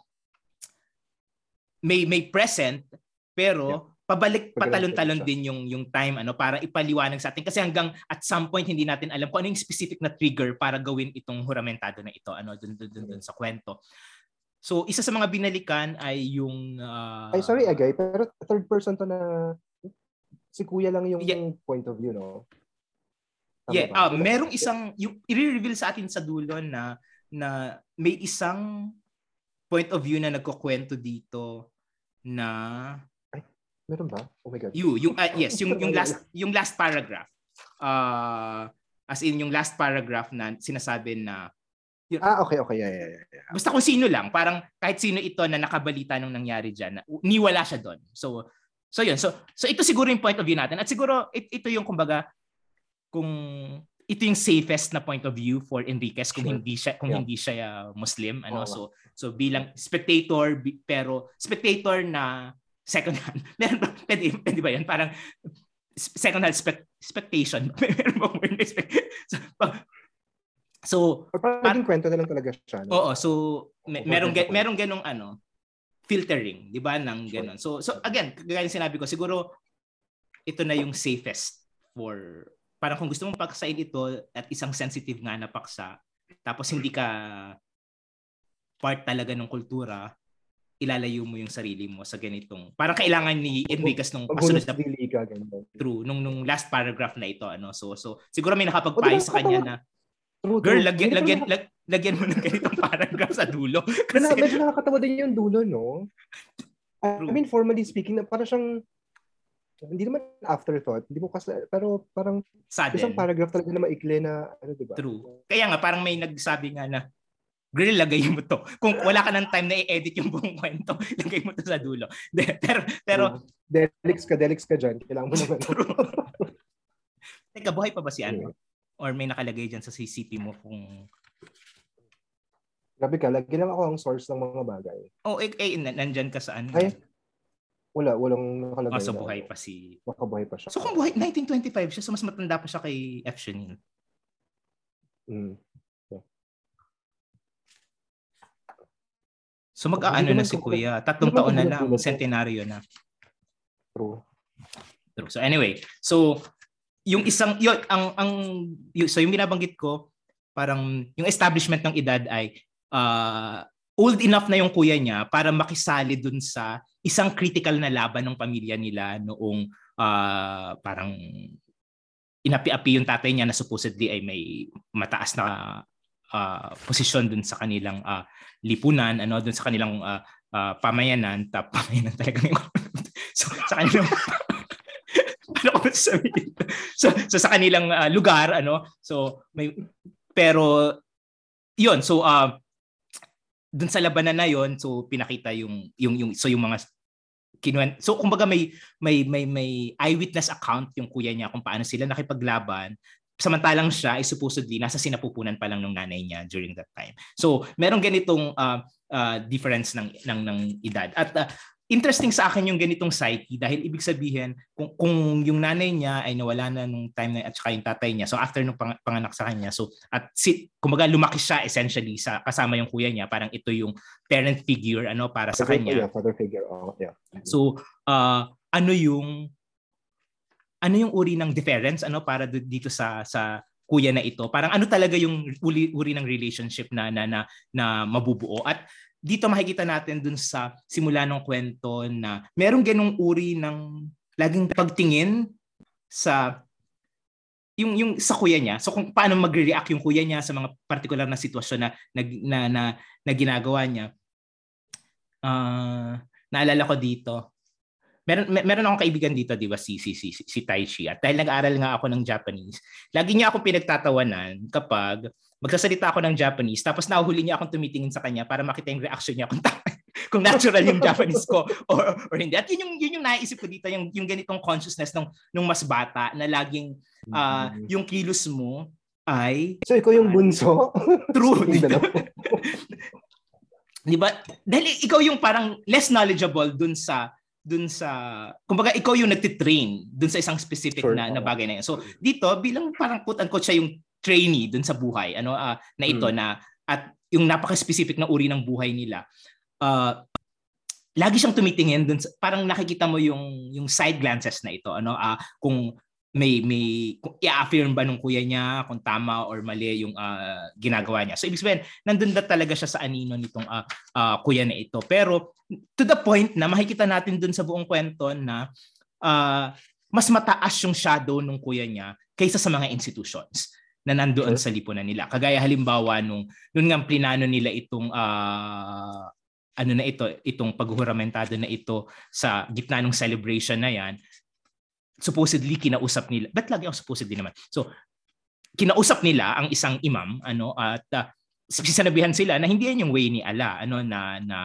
may may present, pero yeah. pabalik patalon-talon din yung yung time ano para ipaliwanag sa atin, kasi hanggang at some point hindi natin alam kung ano yung specific na trigger para gawin itong juramentado na ito ano dun dun dun, dun sa kwento. So isa sa mga binalikan ay yung uh, ay sorry Agay, pero third person to na si kuya lang yung yeah. point of view, no? Yeah, uh, merong isang yung i-reveal sa atin sa dulo na na may isang point of view na nagkukwento dito na ay, meron ba? Oh my God. You, yung uh, yes, yung yung last yung last paragraph. Uh, as in yung last paragraph na sinasabi na yun, ah, okay, okay. Yeah, yeah, yeah. Basta kung sino lang, parang kahit sino ito na nakabalita nung nangyari diyan, niwala siya doon. So So yun, so so ito siguro yung point of view natin at siguro it, ito yung kumbaga kung ito yung safest na point of view for Enriquez kung sure. hindi siya kung yeah. hindi siya uh, Muslim ano. Oh, so so bilang spectator pero spectator na second hand. Meron ba pwede, pwede ba yan? Parang second hand spec, expectation. Meron ba word so, so parang naging kwento na lang talaga siya. No? Oo, so may, merong merong ganong ano filtering, 'di ba, ng ganon. So so again, kagaya ng sinabi ko, siguro ito na yung safest for parang kung gusto mong paksain ito at isang sensitive nga na paksa, tapos hindi ka part talaga ng kultura, ilalayo mo yung sarili mo sa ganitong. Parang kailangan ni Enriquez nung pasunod na true nung nung last paragraph na ito ano. So so siguro may nakapagpayo sa kanya na true, girl, lagyan lagyan lag, lagyan mo ng ganitong paragraph sa dulo. Kasi medyo nakakatawa din yung dulo, no? I mean, formally speaking, parang siyang hindi naman afterthought, hindi mo kasi, pero parang sudden. Isang paragraph talaga na maikli na, ano, diba? True. Kaya nga, parang may nagsabi nga na, girl, lagay mo to. Kung wala ka ng time na i-edit yung buong kwento, lagay mo to sa dulo. De, pero, pero, delix ka, delix ka dyan. Kailangan mo naman. Teka, buhay pa ba si ano? Or may nakalagay dyan sa C C T mo kung... Grabe ka, lagi lang ako ang source ng mga bagay. Oh, eh, eh nandyan ka saan? Ay, wala, walang nakalagay. Oh, so buhay pa si... Makabuhay pa siya. So kung buhay, nineteen twenty-five siya, so mas matanda pa siya kay F. Shanil. Mm. Yeah. So mag-aano na si Kuya. Tatlong taon na lang, centenaryo na. True. True. So anyway, so yung isang, yun, ang, ang, yun, so yung binabanggit ko, parang yung establishment ng edad ay uh, old enough na yung kuya niya para makisali dun sa isang critical na laban ng pamilya nila noong uh, parang inapi-api yung tatay niya na supposedly ay may mataas na uh, posisyon dun sa kanilang uh, lipunan, ano, dun sa kanilang uh, uh, pamayanan, tap pamayanan talaga yung so, sa kanilang ano ko sabihin? So, so sa kanilang uh, lugar, ano, so may pero yun, so uh, dun sa labanan na yon, so pinakita yung yung yung so yung mga kinuan, so kumbaga may may may may eyewitness account yung kuya niya kung paano sila nakipaglaban, samantalang siya ay supposedly nasa sinapupunan pa lang ng nanay niya during that time. So merong ganitong uh, uh, difference ng ng ng edad at uh, interesting sa akin yung ganitong psyche dahil ibig sabihin kung, kung yung nanay niya ay nawala na nung time na at saka yung tatay niya, so after nung pang, panganak sa kanya, so at si kumbaga lumaki siya essentially sa kasama yung kuya niya, parang ito yung parent figure ano para sa father, kanya. Yeah, father figure. Oh, yeah. So uh, ano yung ano yung uri ng difference ano para dito sa sa kuya na ito? Parang ano talaga yung uri, uri ng relationship na na na, na mabubuo at dito makikita natin dun sa simula ng kwento na merong ganung uri ng laging pagtingin sa yung yung sa kuya niya. So kung paano magre-react yung kuya niya sa mga particular na sitwasyon na na na, na, na ginagawa niya. Uh, naalala ko dito. Meron mer- meron akong kaibigan dito, 'di ba, si si si si Taishi. At dahil nag-aaral nga ako ng Japanese, lagi niya ako pinagtatawanan kapag magsasalita ako ng Japanese, tapos nahuhuli niya akong tumitingin sa kanya para makita yung reaction niya kung, kung natural yung Japanese ko or, or hindi. At yun yung, yun yung naisip ko dito, yung, yung ganitong consciousness ng, ng mas bata na laging uh, yung kilos mo ay... So ikaw yung bunso? True. Di ba? Dahil ikaw yung parang less knowledgeable dun sa dun sa kumbaga ikaw yung nagtitrain dun sa isang specific sure, na, na bagay na yun. So dito bilang parang quote-unquote siya yung trainee dun sa buhay ano uh, na ito hmm. na at yung napaka-specific na uri ng buhay nila. Uh, lagi siyang tumitingin dun sa, parang nakikita mo yung yung side glances na ito ano uh, kung may may kung i-affirm ba nung kuya niya kung tama or mali yung uh, ginagawa niya. So ibig sabihin nandun na talaga siya sa anino nitong uh, uh, kuya na ito. Pero to the point na makikita natin dun sa buong kwento na uh, mas mataas yung shadow nung kuya niya kaysa sa mga institutions na nandoon sure. sa lipunan nila. Kagaya halimbawa nung nung nga plinano nila itong uh, ano na ito, itong paghuramentado na ito sa gitna ng celebration na yan, supposedly kinausap nila. Ba't lagi ako supposedly naman? So, kinausap nila ang isang imam ano at uh, sinabihan sila na hindi yan yung way ni Allah ano na na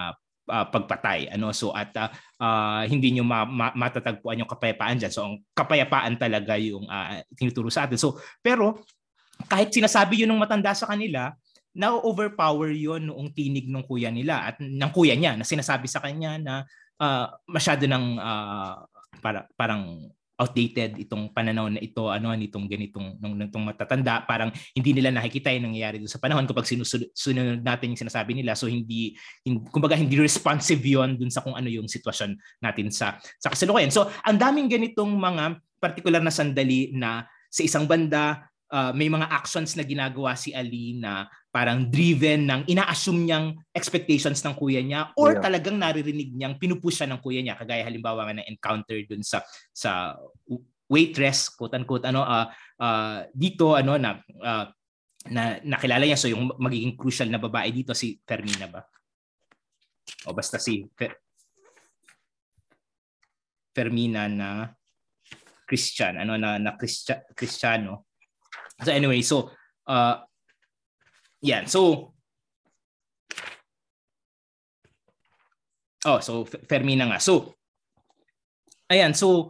uh, pagpatay. Ano? So at uh, uh, hindi nyo ma- ma- matatagpuan yung kapayapaan dyan. So ang kapayapaan talaga yung uh, tinuturo sa atin. So, pero kahit sinasabi yun ng matanda sa kanila, na-overpower yun noong tinig ng kuya nila at ng kuya niya na sinasabi sa kanya na uh, masyado ng uh, para, parang outdated itong pananaw na ito, ano, nitong ganitong nung nitong matatanda, parang hindi nila nakikita yung nangyayari doon sa panahon kapag sinusunod natin yung sinasabi nila. So hindi, hindi kumbaga hindi responsive yon doon sa kung ano yung sitwasyon natin sa sa kasalukuyan. So ang daming ganitong mga particular na sandali na sa isang banda uh, may mga actions na ginagawa si Ali na parang driven ng ina-assume niyang expectations ng kuya niya or yeah. talagang naririnig niyang pinupush siya ng kuya niya, kagaya halimbawa nga ng encounter dun sa sa waitress, quote unquote, ano uh, uh, dito ano na uh, na nakilala niya. So yung magiging crucial na babae dito si Fermina ba? O basta si Fer- Fermina na Christian, ano na na Christian, Cristiano. So anyway, so uh yan. So Oh, so Fermina nga. So ayan, so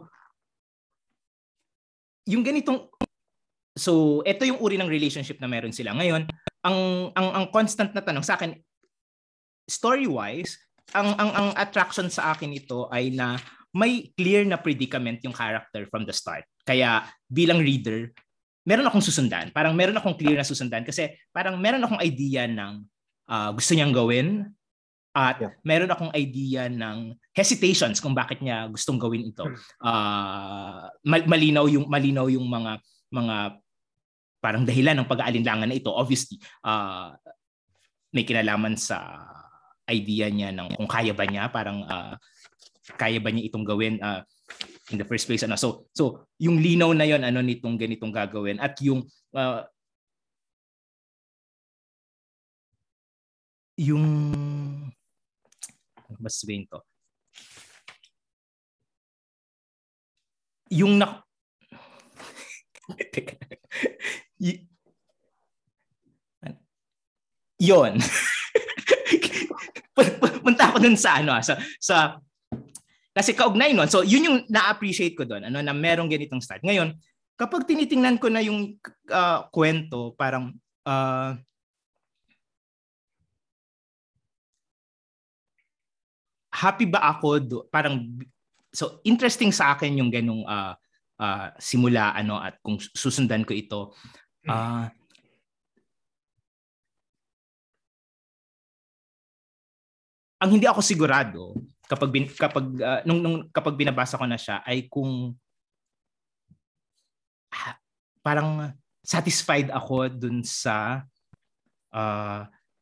yung ganitong so ito yung uri ng relationship na meron sila. Ngayon, ang ang ang constant na tanong sa akin story-wise, ang ang ang attraction sa akin ito ay na may clear na predicament yung character from the start. Kaya bilang reader, meron akong susundan. Parang meron akong clear na susundan kasi parang meron akong idea ng uh, gusto niyang gawin at yeah. meron akong idea ng hesitations kung bakit niya gustong gawin ito. Uh, malinaw yung malinaw yung mga mga parang dahilan ng pag-aalinlangan na ito. Obviously, uh, may kinalaman sa idea niya ng kung kaya ba niya, parang uh, kaya ba niya itong gawin uh, in the first place. Ano. So, so yung linaw na yon ano nitong ganitong gagawin at yung uh, yung mas sabihin to. Yung na y- yon. Punta ako dun sa ano sa sa kasi kaugnay nun. So yun yung na-appreciate ko doon, ano na merong ganitong start. Ngayon, kapag tinitingnan ko na yung uh, kwento, parang uh, happy ba ako do, parang so interesting sa akin yung ganung uh, uh, simula ano at kung susundan ko ito. Uh, ang hindi ako sigurado kapag bin, kapag uh, nung, nung kapag binabasa ko na siya ay kung ah, parang satisfied ako dun sa uh,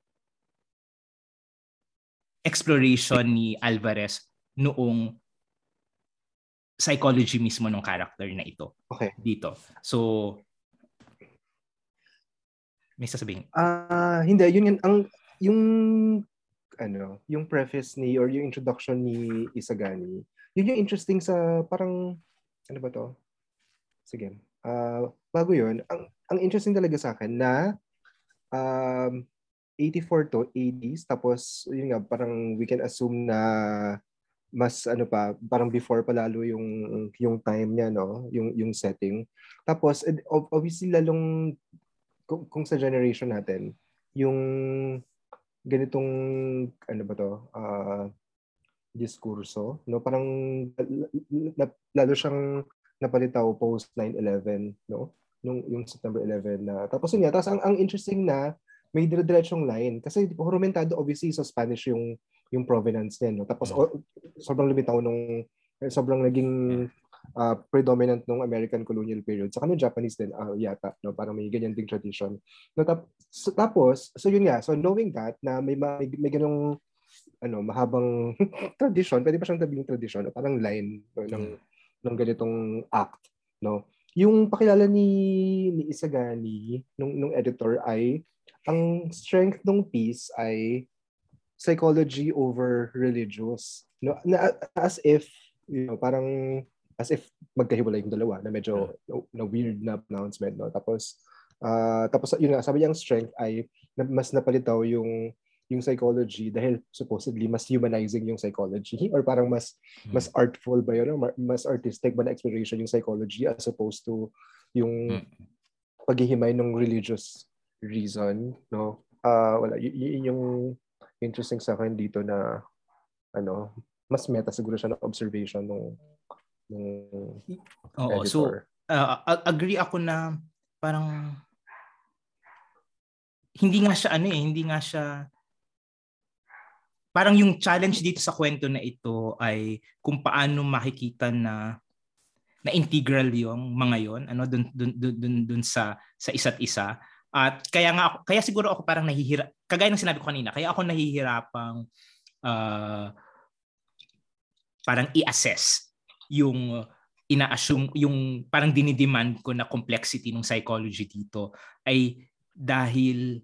exploration ni Alvarez noong psychology mismo ng character na ito. Okay. Dito. So may sasabihin? Ah, uh, hindi yun ang yung ano, yung preface ni or yung introduction ni Isagani. Yun yung interesting sa parang ano ba to? Sige. Uh, bago yun, ang ang interesting talaga sa akin na um eighty-four to eighties tapos yun nga parang we can assume na mas ano pa parang before pa lalo yung yung time niya no, yung yung setting. Tapos obviously lalong kung, kung sa generation natin, yung ganitong ano ba to uh, diskurso no parang lalo siyang napalitaw post nine eleven no nung yung September eleventh na tapos yun nga tapos ang, ang interesting na may dire-diretsong line kasi Jurumentado obviously sa Spanish yung yung provenance niya no tapos mm-hmm. o, sobrang lumitaw nung sobrang naging uh, predominant nung American colonial period sa kanila Japanese din uh, yata no parang may ganyan ding tradition no tap, so, tapos so yun nga so knowing that na may may, may ganung ano mahabang tradition pwede ba siyang tabing tradition o parang line no, ng mm. ng ganitong act no yung pakilala ni ni Isagani nung nung editor ay ang strength ng piece ay psychology over religious no na, as if you know parang as if magkahiwalay yung dalawa na medyo mm. na weird na pronouncement no tapos uh, tapos yun nga sabi niya ang strength ay na, mas napalitaw yung yung psychology dahil supposedly mas humanizing yung psychology or parang mas hmm. mas artful ba yun, mas artistic ba na exploration yung psychology as opposed to yung hmm. paghihimay ng religious reason, no? Uh, wala y- y- yung interesting sa akin dito na ano, mas meta siguro siya na observation ng ng Oo, so uh, agree ako na parang hindi nga siya ano eh, hindi nga siya parang yung challenge dito sa kwento na ito ay kung paano makikita na na integral yung mga yon, ano dun dun dun dun sa sa isa't isa. At kaya nga ako, kaya siguro ako parang nahihirap, kagaya ng sinabi ko kanina, kaya ako nahihirapang uh, parang i-assess yung ina-assume, yung parang dinidemand ko na complexity ng psychology dito ay dahil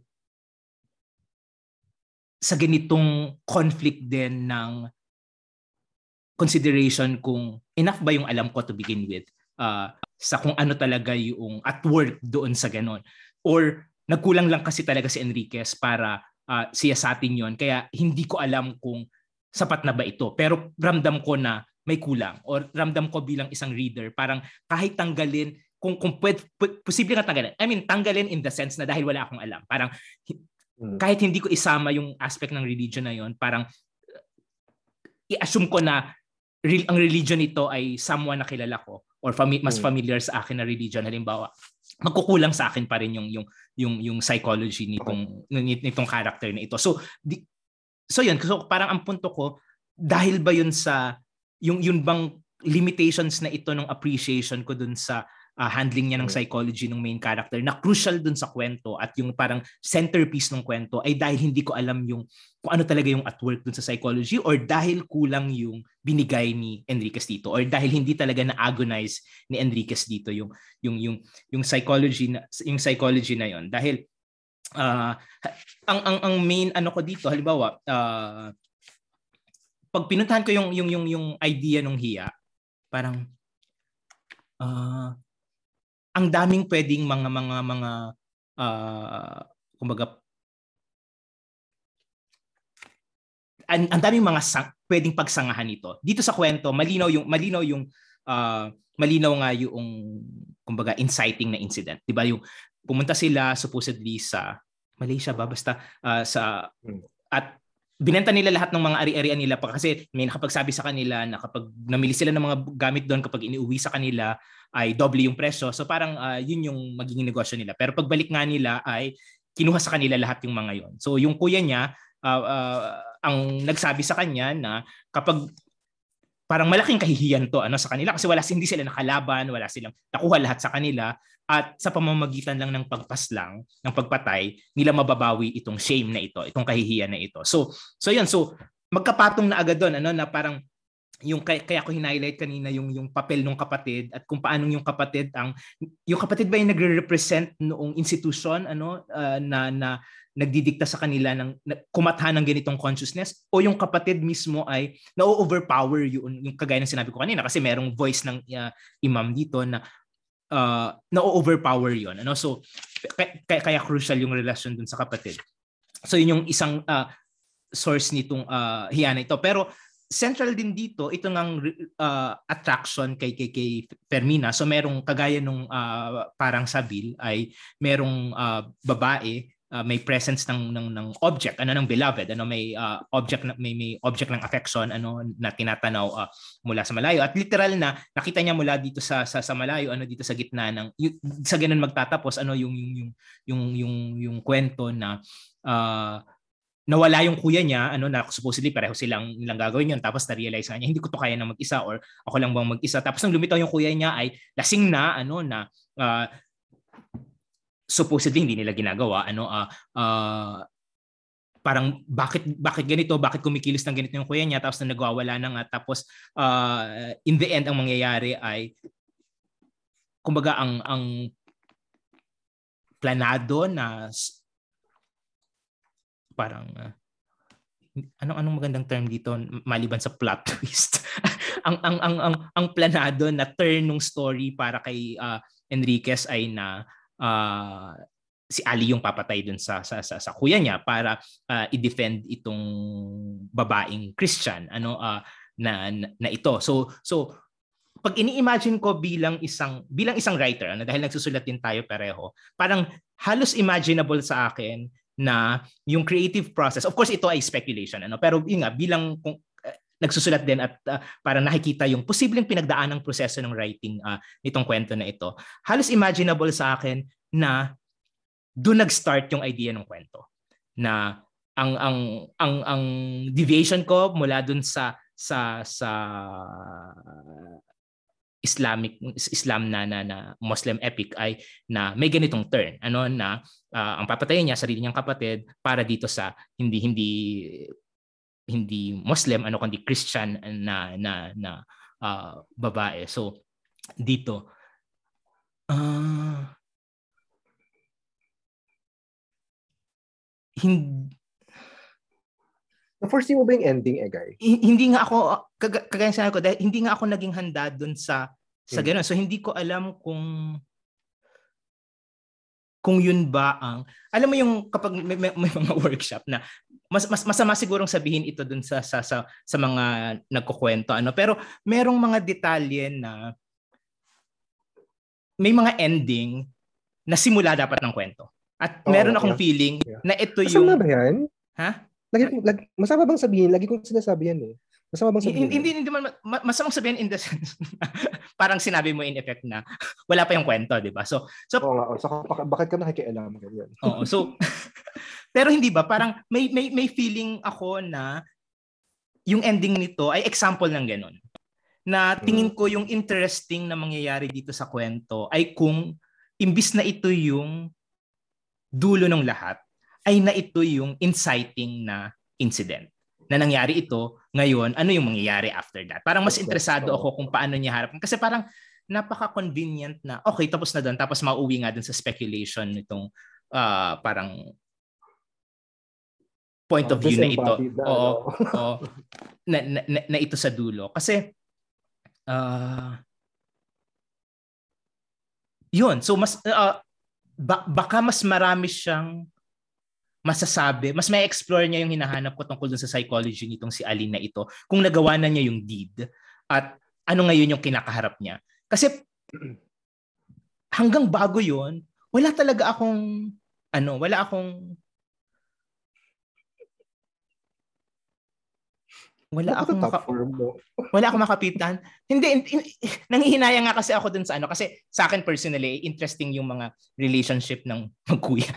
sa ganitong conflict din ng consideration kung enough ba yung alam ko to begin with uh, sa kung ano talaga yung at work doon sa ganon. Or nagkulang lang kasi talaga si Enriquez para uh, siyasatin yon, kaya hindi ko alam kung sapat na ba ito. Pero ramdam ko na may kulang, or ramdam ko bilang isang reader parang kahit tanggalin kung kung pwede, posible nga tanggalin. I mean tanggalin in the sense na dahil wala akong alam. Parang kahit hindi ko isama yung aspect ng religion na yon, parang i-assume ko na real, ang religion nito ay someone na kilala ko or fami- mas familiar sa akin na religion, halimbawa magkukulang sa akin pa rin yung yung yung yung psychology nitong okay. nitong character na ito. So di, so yun, so parang ang punto ko, dahil ba yun sa yung yun bang limitations na ito ng appreciation ko dun sa uh, handling niya ng psychology ng main character na crucial dun sa kwento at yung parang centerpiece ng kwento ay dahil hindi ko alam yung kung ano talaga yung at work dun sa psychology, or dahil kulang yung binigay ni Enriquez dito, or dahil hindi talaga na-agonize ni Enriquez dito yung yung yung yung psychology na yung psychology na yon. Dahil uh, ang ang ang main ano ko dito, halimbawa uh, pag pinuntahan ko yung yung yung yung idea ng hiya, parang uh, ang daming pwedeng mga mga mga uh, kumbaga ang, ang daming mga sang, pwedeng pagsangahan nito. Dito sa kwento, malinaw yung malinaw yung uh, malinaw nga yung kumbaga inciting na incident. 'Di ba? Yung pumunta sila supposedly sa Malaysia ba basta uh, sa at binenta nila lahat ng mga ari-arian nila pa kasi may nakapagsabi sa kanila na kapag namili sila ng mga gamit doon, kapag iniuwi sa kanila ay doble yung presyo. So parang uh, yun yung magiging negosyo nila. Pero pagbalik nga nila ay kinuha sa kanila lahat yung mga yon. So yung kuya niya uh, uh, ang nagsabi sa kanya na kapag parang malaking kahihiyan to ano sa kanila kasi wala hindi sila nakalaban, wala silang nakuha lahat sa kanila, at sa pamamagitan lang ng pagpaslang, ng pagpatay, nila mababawi itong shame na ito, itong kahihiyan na ito. So so yun, so magkapatong na agad doon ano na parang yung kaya, kaya ko hinighlight kanina yung yung papel ng kapatid at kung paano yung kapatid ang yung kapatid ba yung nagre-represent noong institution ano uh, na na nagdidikta sa kanila ng kumatha ng ganitong consciousness, o yung kapatid mismo ay na-overpower yun, yung kagaya ng sinabi ko kanina kasi merong voice ng uh, imam dito na uh, na-overpower yun ano. So kaya, kaya crucial yung relasyon dun sa kapatid. So yun yung isang uh, source nitong uh, hiya na ito. Pero central din dito ito ng uh, attraction kay kay kay Fermina. So merong kagaya nung uh, parang sabil ay merong uh, babae, uh, may presence ng ng ng object ano ng beloved, ano may uh, object na may may object ng affection ano na tinatanaw uh, mula sa malayo, at literal na nakita niya mula dito sa sa, sa malayo ano dito sa gitna ng y- sa ganun magtatapos ano yung yung yung yung yung, yung kwento na uh, nawala yung kuya niya, ano na supposedly pareho silang nilang gagawin yun, tapos na-realize niya hindi ko to kaya na mag-isa, or ako lang bang mag-isa. Tapos nang lumitaw yung kuya niya ay lasing na ano na uh, supposedly hindi nila ginagawa ano uh, uh, parang bakit bakit ganito, bakit kumikilos ng ganito yung kuya niya, tapos na nagwawala na nga, tapos uh, in the end ang mangyayari ay kumbaga ang ang planado na parang uh, anong anong magandang term dito maliban sa plot twist ang ang ang ang ang planado na turn ng story para kay uh, Enriquez ay na uh, si Ali yung papatay dun sa sa sa, sa kuya niya para uh, i-defend itong babaeng Christian ano uh, na, na na ito. So so pag ini-imagine ko bilang isang bilang isang writer ano dahil nagsusulat din tayo pareho, parang halos imaginable sa akin na yung creative process. Of course ito ay speculation ano, pero yun nga bilang kung uh, nagsusulat din at uh, para nakikita yung posibleng pinagdaan ng proseso ng writing uh, nitong kwento na ito. Halos imaginable sa akin na doon nag-start yung idea ng kwento na ang ang ang ang deviation ko mula doon sa sa sa Islamic Islam na na, na Muslim epic ay na may ganitong turn ano na uh, ang papatayin niya sarili niyang kapatid para dito sa hindi hindi hindi Muslim ano kundi Christian na na na uh, babae. So dito uh, hindi Na-foresee mo ba yung ending, Egay? Hindi nga ako, kag- kagaya sinabi ko, dahil hindi nga ako naging handa dun sa, sa hmm. gano'n. So, hindi ko alam kung, kung yun ba ang, alam mo yung kapag may, may, may mga workshop na, mas, mas masama sigurong sabihin ito dun sa, sa, sa, sa mga nagkukwento. Ano? Pero merong mga detalye na, may mga ending na simula dapat ng kwento. At oh, meron akong yeah. feeling yeah. na ito yung... Masama ba yan? Ha? Lagi, lagi, masama bang sabihin? Lagi kong sinasabi yan eh. Masama bang sabihin? Hindi, hindi man masamang sabihin in the sense parang sinabi mo in effect na wala pa yung kwento, di ba? So, so Oo nga. So, bakit ka nakikialam? Ganyan. Oo. So, pero hindi ba? Parang may, may, may feeling ako na yung ending nito ay example ng ganun. Na tingin ko yung interesting na mangyayari dito sa kwento ay kung imbis na ito yung dulo ng lahat, ay na ito yung inciting na incident. Na nangyari ito, ngayon, ano yung mangyayari after that? Parang mas interesado ako kung paano niya harap. Kasi parang napaka-convenient na, okay, tapos na doon. Tapos mauwi nga doon sa speculation nitong uh, parang point of view na ito. Na, oo, oo, na, na, na, na ito sa dulo. Kasi, uh, yun. So, mas, uh, ba- baka mas marami siyang masasabi, mas may explore niya yung hinahanap ko tungkol dun sa psychology nitong si Aline na ito, kung nagawa na niya yung deed at ano ngayon yung kinakaharap niya. Kasi hanggang bago yon, wala talaga akong ano, wala akong wala akong maka, wala akong makapitan. Hindi, in, in, nanghihinayang nga kasi ako dun sa ano, kasi sa akin personally, interesting yung mga relationship ng magkuya.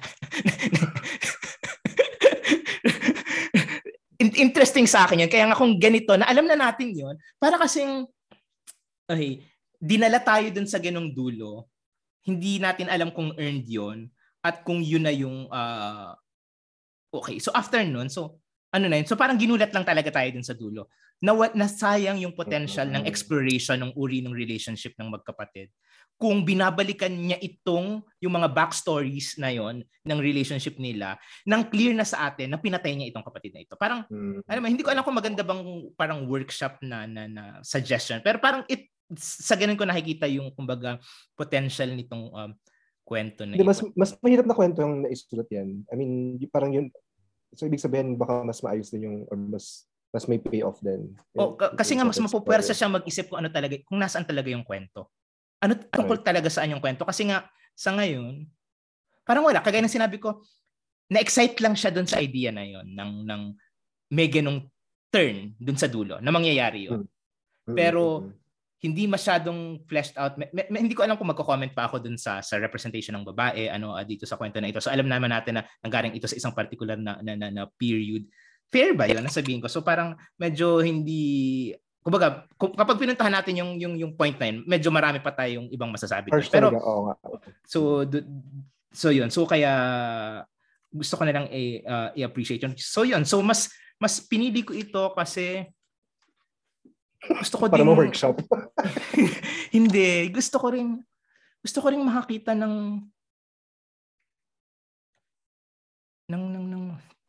Interesting sa akin yun. Kaya nga kung ganito, na alam na natin yun, para kasing, ay, dinala tayo dun sa ganong dulo, hindi natin alam kung earned yun, at kung yun na yung, uh, okay. So after nun, so, ano na yun? So parang ginulat lang talaga tayo dun sa dulo. Na, nasayang yung potential ng exploration ng uri ng relationship ng magkapatid. Kung binabalikan niya itong yung mga backstories na yon ng relationship nila, nang clear na sa atin na pinatay niya itong kapatid na ito. Parang, mm-hmm. alam mo, hindi ko alam kung maganda bang parang workshop na, na, na suggestion. Pero parang it, sa ganun ko nakikita yung, kumbaga, potential nitong um, kwento na ito. Mas, mas mahirap na kwento yung naisulat yan. I mean, parang yun, so ibig sabihin, baka mas maayos din yung, or mas, mas may payoff din. Oh, k- kasi nga mas mapupwersa siya mag-isip kung ano talaga, kung nasaan talaga yung kwento. Ano tungkol talaga saan yung kwento? Kasi nga, sa ngayon, parang wala. Kagaya ng sinabi ko, na-excite lang siya dun sa idea na yon ng, ng may ganong turn dun sa dulo, na mangyayari yun. Pero, hindi masyadong fleshed out. May, may, hindi ko alam kung magko-comment pa ako dun sa, sa representation ng babae ano uh, dito sa kwento na ito. So, alam naman natin na nanggaling ito sa isang particular na, na, na, na period. Fair ba yun? Nasabihin ko. So, parang medyo hindi... Kumbaga, kapag pinuntahan natin yung yung yung point na yun, medyo marami pa tayong ibang masasabi. Pero oh, so so yun. So kaya gusto ko na lang i- uh, i-appreciate yun. So yun. So mas mas pinili ko ito kasi gusto ko para din mo workshop. Hindi, gusto ko rin gusto ko rin makakita ng ng ng ng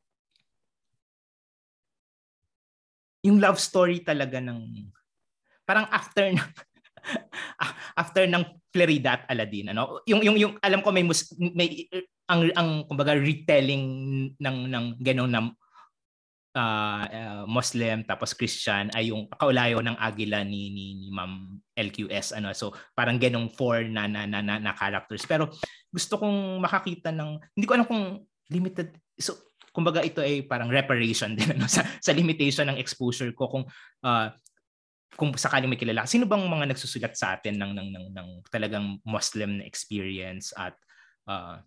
yung love story talaga ng parang after ng after ng Florida at Aladdin ano yung yung yung alam ko may mus, may ang ang kumbaga retelling ng ng ganong na uh, uh, Muslim tapos Christian ay yung kaulayo ng Agila ni ni, ni Ma'am L Q S ano. So parang ganong four na na, na na na characters. Pero gusto kong makakita ng hindi ko alam kung limited so kumbaga ito ay parang reparation din ano, sa sa limitation ng exposure ko kung uh, kung sakaling may kilala. Sino bang mga nagsusulat sa atin ng ng ng, ng talagang Muslim na experience at uh,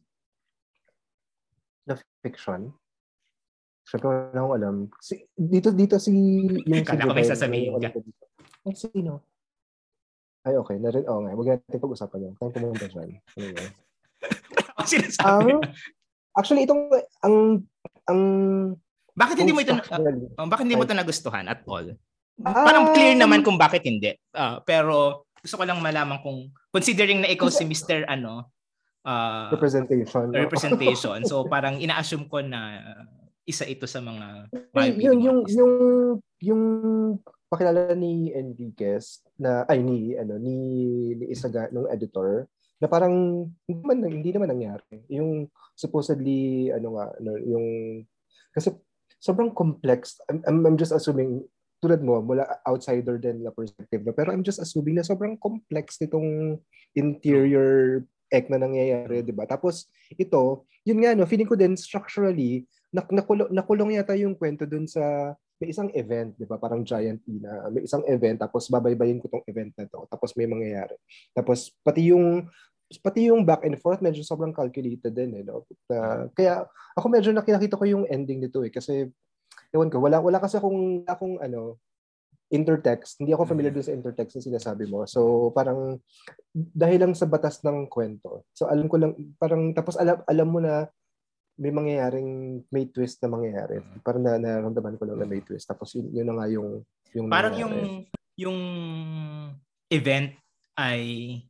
na fiction? Siyempre wala akong alam. Si, dito, dito si... Yung kala ko may sasabihin ka. Ay, sino? Ay, okay. Narin, oh, nga. Huwag natin pag-usapan yun. Tayong pumunta dyan. Anyway. Sinasabi. Um, actually, itong... Ang... ang bakit hindi mo ito... Uh, bakit hindi mo ito nagustuhan at all? Um, Parang clear naman kung bakit hindi. Uh, pero gusto ko lang malaman kung... Considering na ikaw si Mister ano... Uh, representation. No? Representation. So, parang ina-assume ko na... Uh, isa ito sa mga ay, yun yung yung yung pakilala ni Enriquez na ay ni ano ni, ni Isaga nung editor na parang hindi naman hindi naman nangyari yung supposedly ano nga ano yung kasi sobrang complex. I'm, I'm just assuming tulad mo mula outsider din na perspective no? Pero I'm just assuming na sobrang complex nitong interior ek na nangyayari, di ba? Tapos ito yun nga no feeling ko din structurally nakulong, nakulong yata yung kwento dun sa may isang event, di ba? Parang giant E na may isang event tapos babaybayin ko tong event na to tapos may mangyayari. Tapos pati yung pati yung back and forth medyo sobrang calculated din eh, no? Uh, kaya ako medyo nakita ko yung ending nito eh kasi ewan ko, wala wala kasi akong akong ano intertext. Hindi ako familiar dun sa intertext na sinasabi mo. So parang dahil lang sa batas ng kwento. So alam ko lang parang tapos alam alam mo na may mangyayaring may twist na mangyayari. Parang na nararamdaman ko lang na may twist. Tapos yun, yun na nga yung yung parang nangyayari. yung yung event ay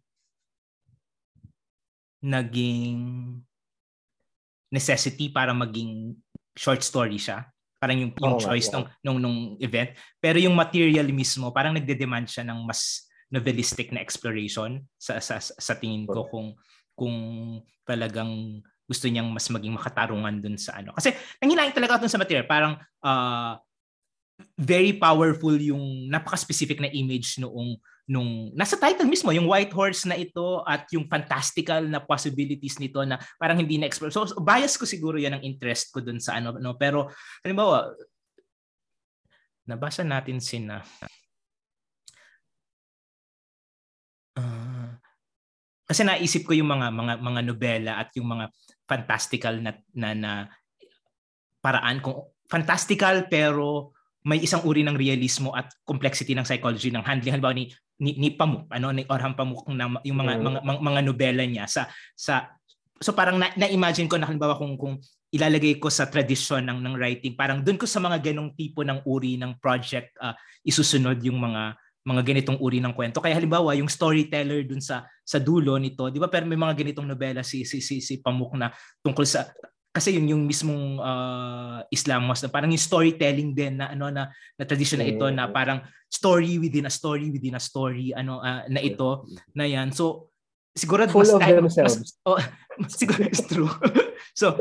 naging necessity para maging short story siya. Parang yung yung oh, choice yeah. nung nung nung event. Pero yung material mismo parang nagde-demand siya ng mas novelistic na exploration sa sa sa tingin ko kung kung talagang gusto niyang mas maging makatarungan dun sa ano. Kasi nanghilahin talaga dun sa material. Parang uh, very powerful yung napaka-specific na image noong nung nasa title mismo, yung White Horse na ito at yung fantastical na possibilities nito na parang hindi na-explore. So, bias ko siguro yan ang interest ko dun sa ano. No? Pero, halimbawa, nabasa natin sina... Uh, kasi naisip ko yung mga mga mga nobela at yung mga fantastical na, na na paraan kung fantastical pero may isang uri ng realismo at complexity ng psychology ng handling halimbawa ni ni, ni Pamuk ano ni Orhan Pamuk na yung mga mm. mga, mga mga nobela niya sa sa so parang na, na-imagine ko na halimbawa kung kung ilalagay ko sa tradisyon ng ng writing parang doon ko sa mga ganong tipo ng uri ng project uh, isusunod yung mga mga ganitong uri ng kwento. Kaya halimbawa, yung storyteller dun sa sa dulo nito, 'di ba? Pero may mga ganitong nobela si si si, si Pamuk na tungkol sa kasi yung yung mismong uh, Islamos na parang yung storytelling din na ano na na tradisyon na ito na parang story within a story within a story ano uh, na ito na yan. So siguro full mas, of dahil, themselves. Mas, oh, siguro it's true. So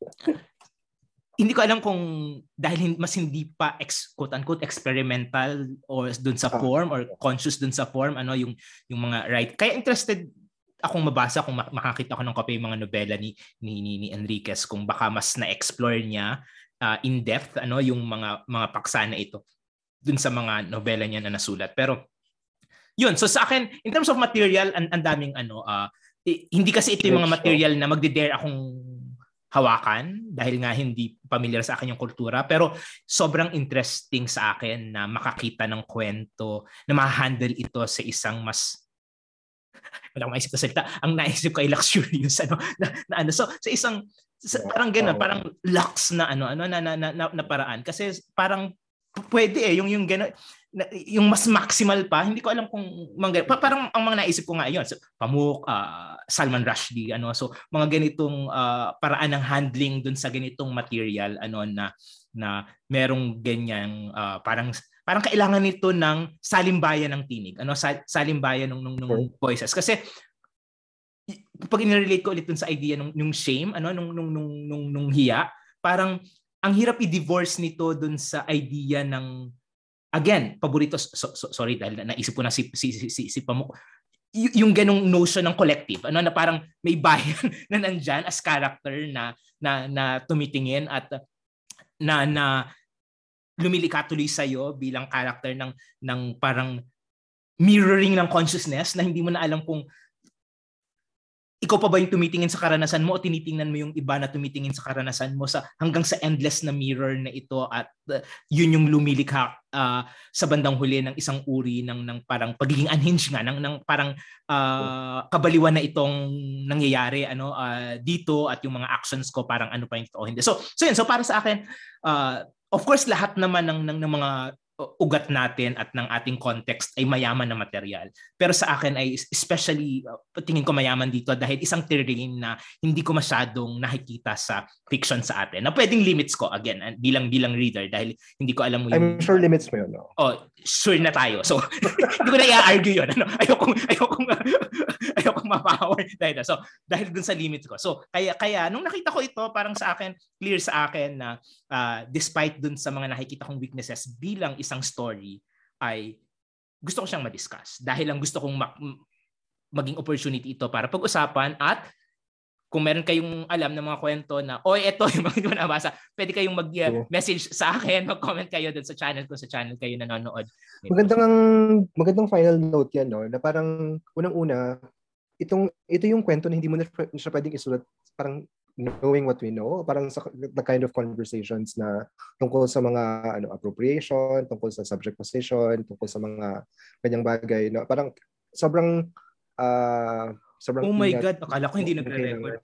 hindi ko alam kung dahil mas hindi pa ex, quote-unquote experimental or dun sa form or conscious dun sa form ano yung yung mga right. Kaya interested akong mabasa kung makakita ko ng copy yung mga nobela ni ni ni, ni Enriquez kung baka mas na-explore niya uh, in depth ano yung mga mga paksa na ito dun sa mga nobela niya na nasulat. Pero yun, so sa akin in terms of material ang and daming ano uh, eh, hindi kasi ito yung mga material na magde-dare akong hawakan dahil nga hindi familiar sa akin yung kultura pero sobrang interesting sa akin na makakita ng kwento na ma-handle ito sa isang mas wala akong maisip na salita ang naisip ko ay luxurious ano na, na ano so sa isang sa, parang gano'n parang lux na ano ano na na, na, na, na paraan kasi parang pwede eh yung yung gano'n yung mas maximal pa hindi ko alam kung mga, parang ang mga naisip ko nga yun so, Pamuk uh, Salman Rushdie ano so mga ganitong uh, paraan ng handling dun sa ganitong material ano na na merong ganyang uh, parang parang kailangan nito ng salimbayan ng tinig ano sa, salimbayan ng nung, nung voices kasi pag in-relate ko ulit dun sa idea nung, nung shame, ano, nung, nung, nung, nung, nung hiya, parang ang hirap i-divorce nito dun sa idea ng, again, paborito, so, so, sorry, dahil naisip ko na si, si, si, si, si Pamuk, y- yung ganong notion ng collective, ano, na parang may bayan na nandyan as character na, na, na tumitingin at na, na lumilika tuloy sa'yo bilang character ng, ng parang mirroring ng consciousness na hindi mo na alam kung ikaw pa ba yung tumitingin sa karanasan mo o tinitingnan mo yung iba na tumitingin sa karanasan mo sa hanggang sa endless na mirror na ito at uh, yun yung lumilikha uh, sa bandang huli ng isang uri ng ng parang pagiging unhinged nga ng ng parang uh, kabaliwan na itong nangyayari ano uh, dito at yung mga actions ko parang ano pa yung totoo hindi. So so yun, so para sa akin uh, of course lahat naman ng ng, ng mga ugat natin at ng ating context ay mayaman na material. Pero sa akin ay especially uh, tingin ko mayaman dito dahil isang terrain na hindi ko masyadong nakikita sa fiction sa atin. Na pwedeng limits ko again bilang bilang reader dahil hindi ko alam mo yung... I'm sure limits mo yun. No? Oh, sure na tayo. So hindi ko na i-argue yun. Ano? Ayokong ayokong ayokong ma-power dahil so dahil dun sa limits ko. So kaya kaya nung nakita ko ito parang sa akin clear sa akin na uh, despite dun sa mga nakikita kong weaknesses bilang isang story ay gusto ko siyang ma-discuss dahil lang gusto kong ma- maging opportunity ito para pag-usapan at kung meron kayong alam ng mga kwento na oy eto yung mga hindi mo nabasa, pwede kayong mag-message sa akin, mag-comment kayo dun sa channel ko, sa channel kayo nanonood. Magandang ang magandang final note yan no na parang unang-una itong ito yung kwento na hindi mo na siya pwedeng isulat parang knowing what we know, parang sa the kind of conversations na tungkol sa mga ano appropriation, tungkol sa subject position, tungkol sa mga kanyang bagay, no? Parang sobrang uh, sobrang oh my God, akala ko hindi nagre-record.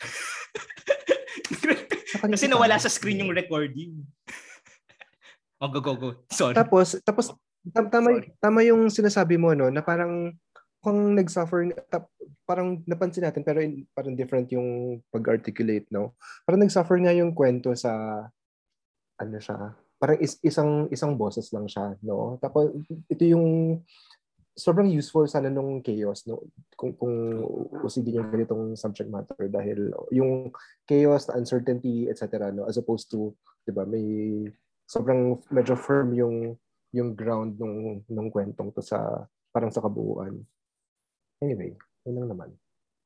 Kasi nawala sa screen yung recording. Oh, go, go, go. Sorry. Tapos, tapos tama, tama yung sinasabi mo, no, na parang kung nag-suffer, parang napansin natin, pero in, parang different yung pag-articulate, no? Parang nag-suffer nga yung kwento sa, ano siya, parang is, isang isang boses lang siya, no? Tapos, ito yung sobrang useful sana nung chaos, no? Kung, kung usigin yung ganitong subject matter dahil yung chaos, uncertainty, et cetera, no? As opposed to, di ba, may sobrang medyo firm yung yung ground nung nung kwentong to sa parang sa kabuuan. Anyway, yun lang naman.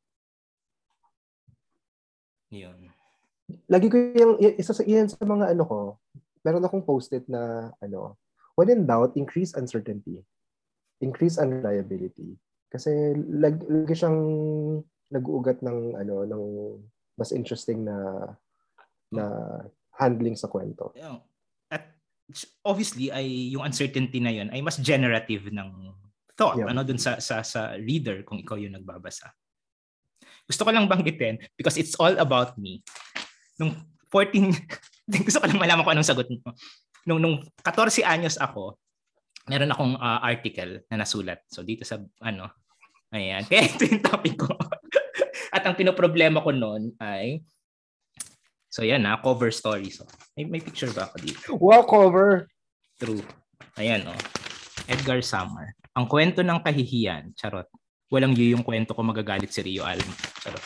Yun. Lagi ko yung, isa sa iyan sa mga ano ko, meron akong post-it na, ano, when in doubt, increase uncertainty. Increase unreliability. Kasi lag, lagi siyang nag-uugat ng, ano, ng mas interesting na, na handling sa kwento. Yeah. At obviously, ay yung uncertainty na yun ay mas generative ng thought, yeah. ano, dun sa, sa, sa reader kung ikaw yung nagbabasa. Gusto ko lang banggitin because it's all about me. Nung fourteen, gusto ko lang malaman kung anong sagot mo. Nung, nung fourteen anyos ako, meron akong uh, article na nasulat. So dito sa, ano, ayan. Kaya ito yung topic ko. At ang pinoproblema ko noon ay, so yan na, cover story. So, may, may picture ba ako dito? Wow, cover! True. Ayan, oh. Edgar Samar. Ang kwento ng kahihiyan, charot. Walang yu yung kwento ko magagalit si Rio Alma. Charot.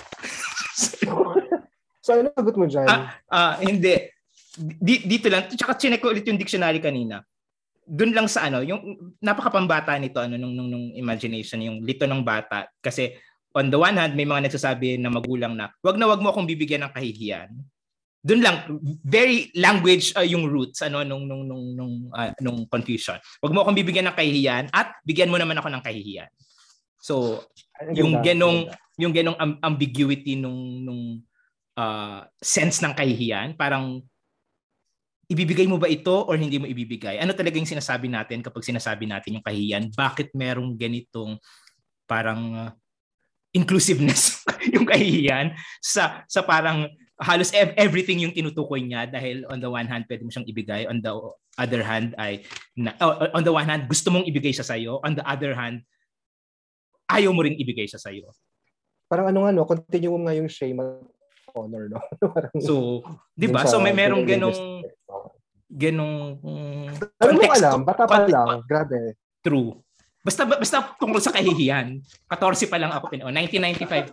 So, ano sagot mo dyan? Ah, ah, hindi. D- dito lang. Tsaka chinek ko ulit yung dictionary kanina. Doon lang sa ano, yung napakapambata nito, ano, nung, nung, nung imagination, yung lito ng bata. Kasi on the one hand, may mga nagsasabi na magulang na, wag na wag mo akong bibigyan ng kahihiyan. Doon lang, very language uh, yung roots ano nung nung nung nung, uh, nung confusion. Wag mo akong bibigyan ng kahihiyan at bigyan mo naman ako ng kahihiyan. So, Ay, yung genong yung genong ambiguity nung nung uh, sense ng kahihiyan, parang ibibigay mo ba ito or hindi mo ibibigay? Ano talaga yung sinasabi natin kapag sinasabi natin yung kahihiyan? Bakit merong ganitong parang uh, inclusiveness yung kahihiyan sa sa parang halos everything yung tinutukoy niya dahil on the one hand pwede mo siyang ibigay, on the other hand ay na, uh, on the one hand gusto mong ibigay siya sa iyo, on the other hand ayaw mo ring ibigay siya sa iyo. Parang ano nga no, continuum nga yung shame at honor no. Parang, so, 'di ba? So may merong ganong ganong um, ano mo alam, bata pa lang, grabe. True. Basta basta tungkol sa kahihiyan. fourteen pa lang ako, nineteen ninety-five eh.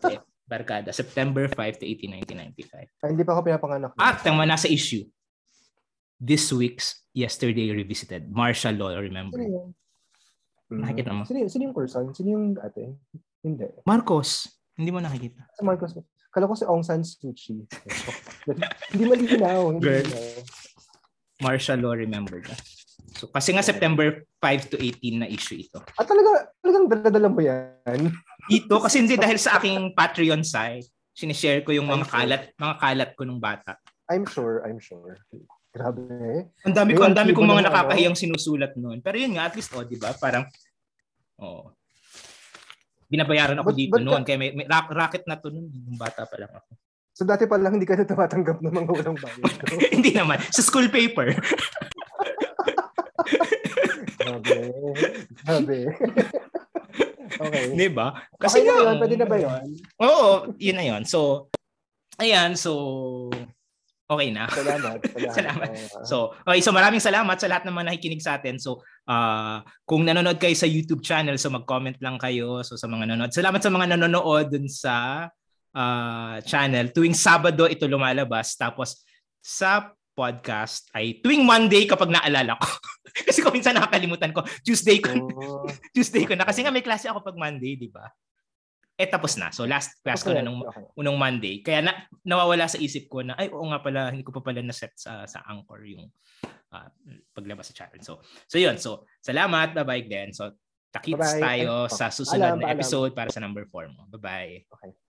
Barkada, September fifth to eighteen, nineteen ninety-five. Ay, hindi pa ako pinapanganak. At ang nasa issue, this week's Yesterday Revisited, Martial Law, remember? Sino yun? Nakikita mo? Sino, sino yung person? Sino yung ate? Hindi. Marcos. Hindi mo nakikita. Si Marcos. Kala ko si Aung San Suu Kyi. Hindi malinaw. Hindi malinaw. Martial Law, remember ka? So, kasi nga September fifth to eighteen na issue ito. At talaga, talagang daladala mo yan? Dito, kasi hindi dahil sa aking Patreon site, sinishare ko yung mga kalat, mga kalat ko nung bata. I'm sure, I'm sure. Grabe. Ang dami ko, ang dami kong mga nakakahiyang sinusulat noon. Pero yun nga, at least, oh, di ba? Parang, oh, binabayaran ako but, dito but, noon. Kaya may, may racket na to noon. Yung bata pa lang ako. So dati pa lang hindi ka na tumatanggap ng mga walang bayad. No? Hindi naman. Sa school paper. Grabe. Grabe. Okay. Diba? Kasi okay na yun. Pwede na ba yun? Oo. Yun na yun. So, ayan. So, okay na. Salamat. Salamat. Salamat. So, okay. So, maraming salamat sa lahat ng mga nakikinig sa atin. So, uh, kung nanonood kayo sa YouTube channel, so mag-comment lang kayo. So, sa mga nanonood. Salamat sa mga nanonood dun sa uh, channel. Tuwing Sabado ito lumalabas. Tapos, sa podcast ay tuwing Monday kapag naalala ko. Kasi kung minsan nakakalimutan ko, Tuesday ko, oh. Tuesday ko na. Kasi nga may klase ako pag Monday, di ba? Eh, tapos na. So, last class okay, ko na nung okay. unong Monday. Kaya na, nawawala sa isip ko na, ay, oo nga pala, hindi ko pa pala na-set sa, sa Anchor yung uh, paglabas sa channel. So, so yun. So, salamat. Bye-bye, Glenn. So, takits tayo ay, sa susunod alam, na episode alam. Para sa number four mo. Bye-bye. Okay.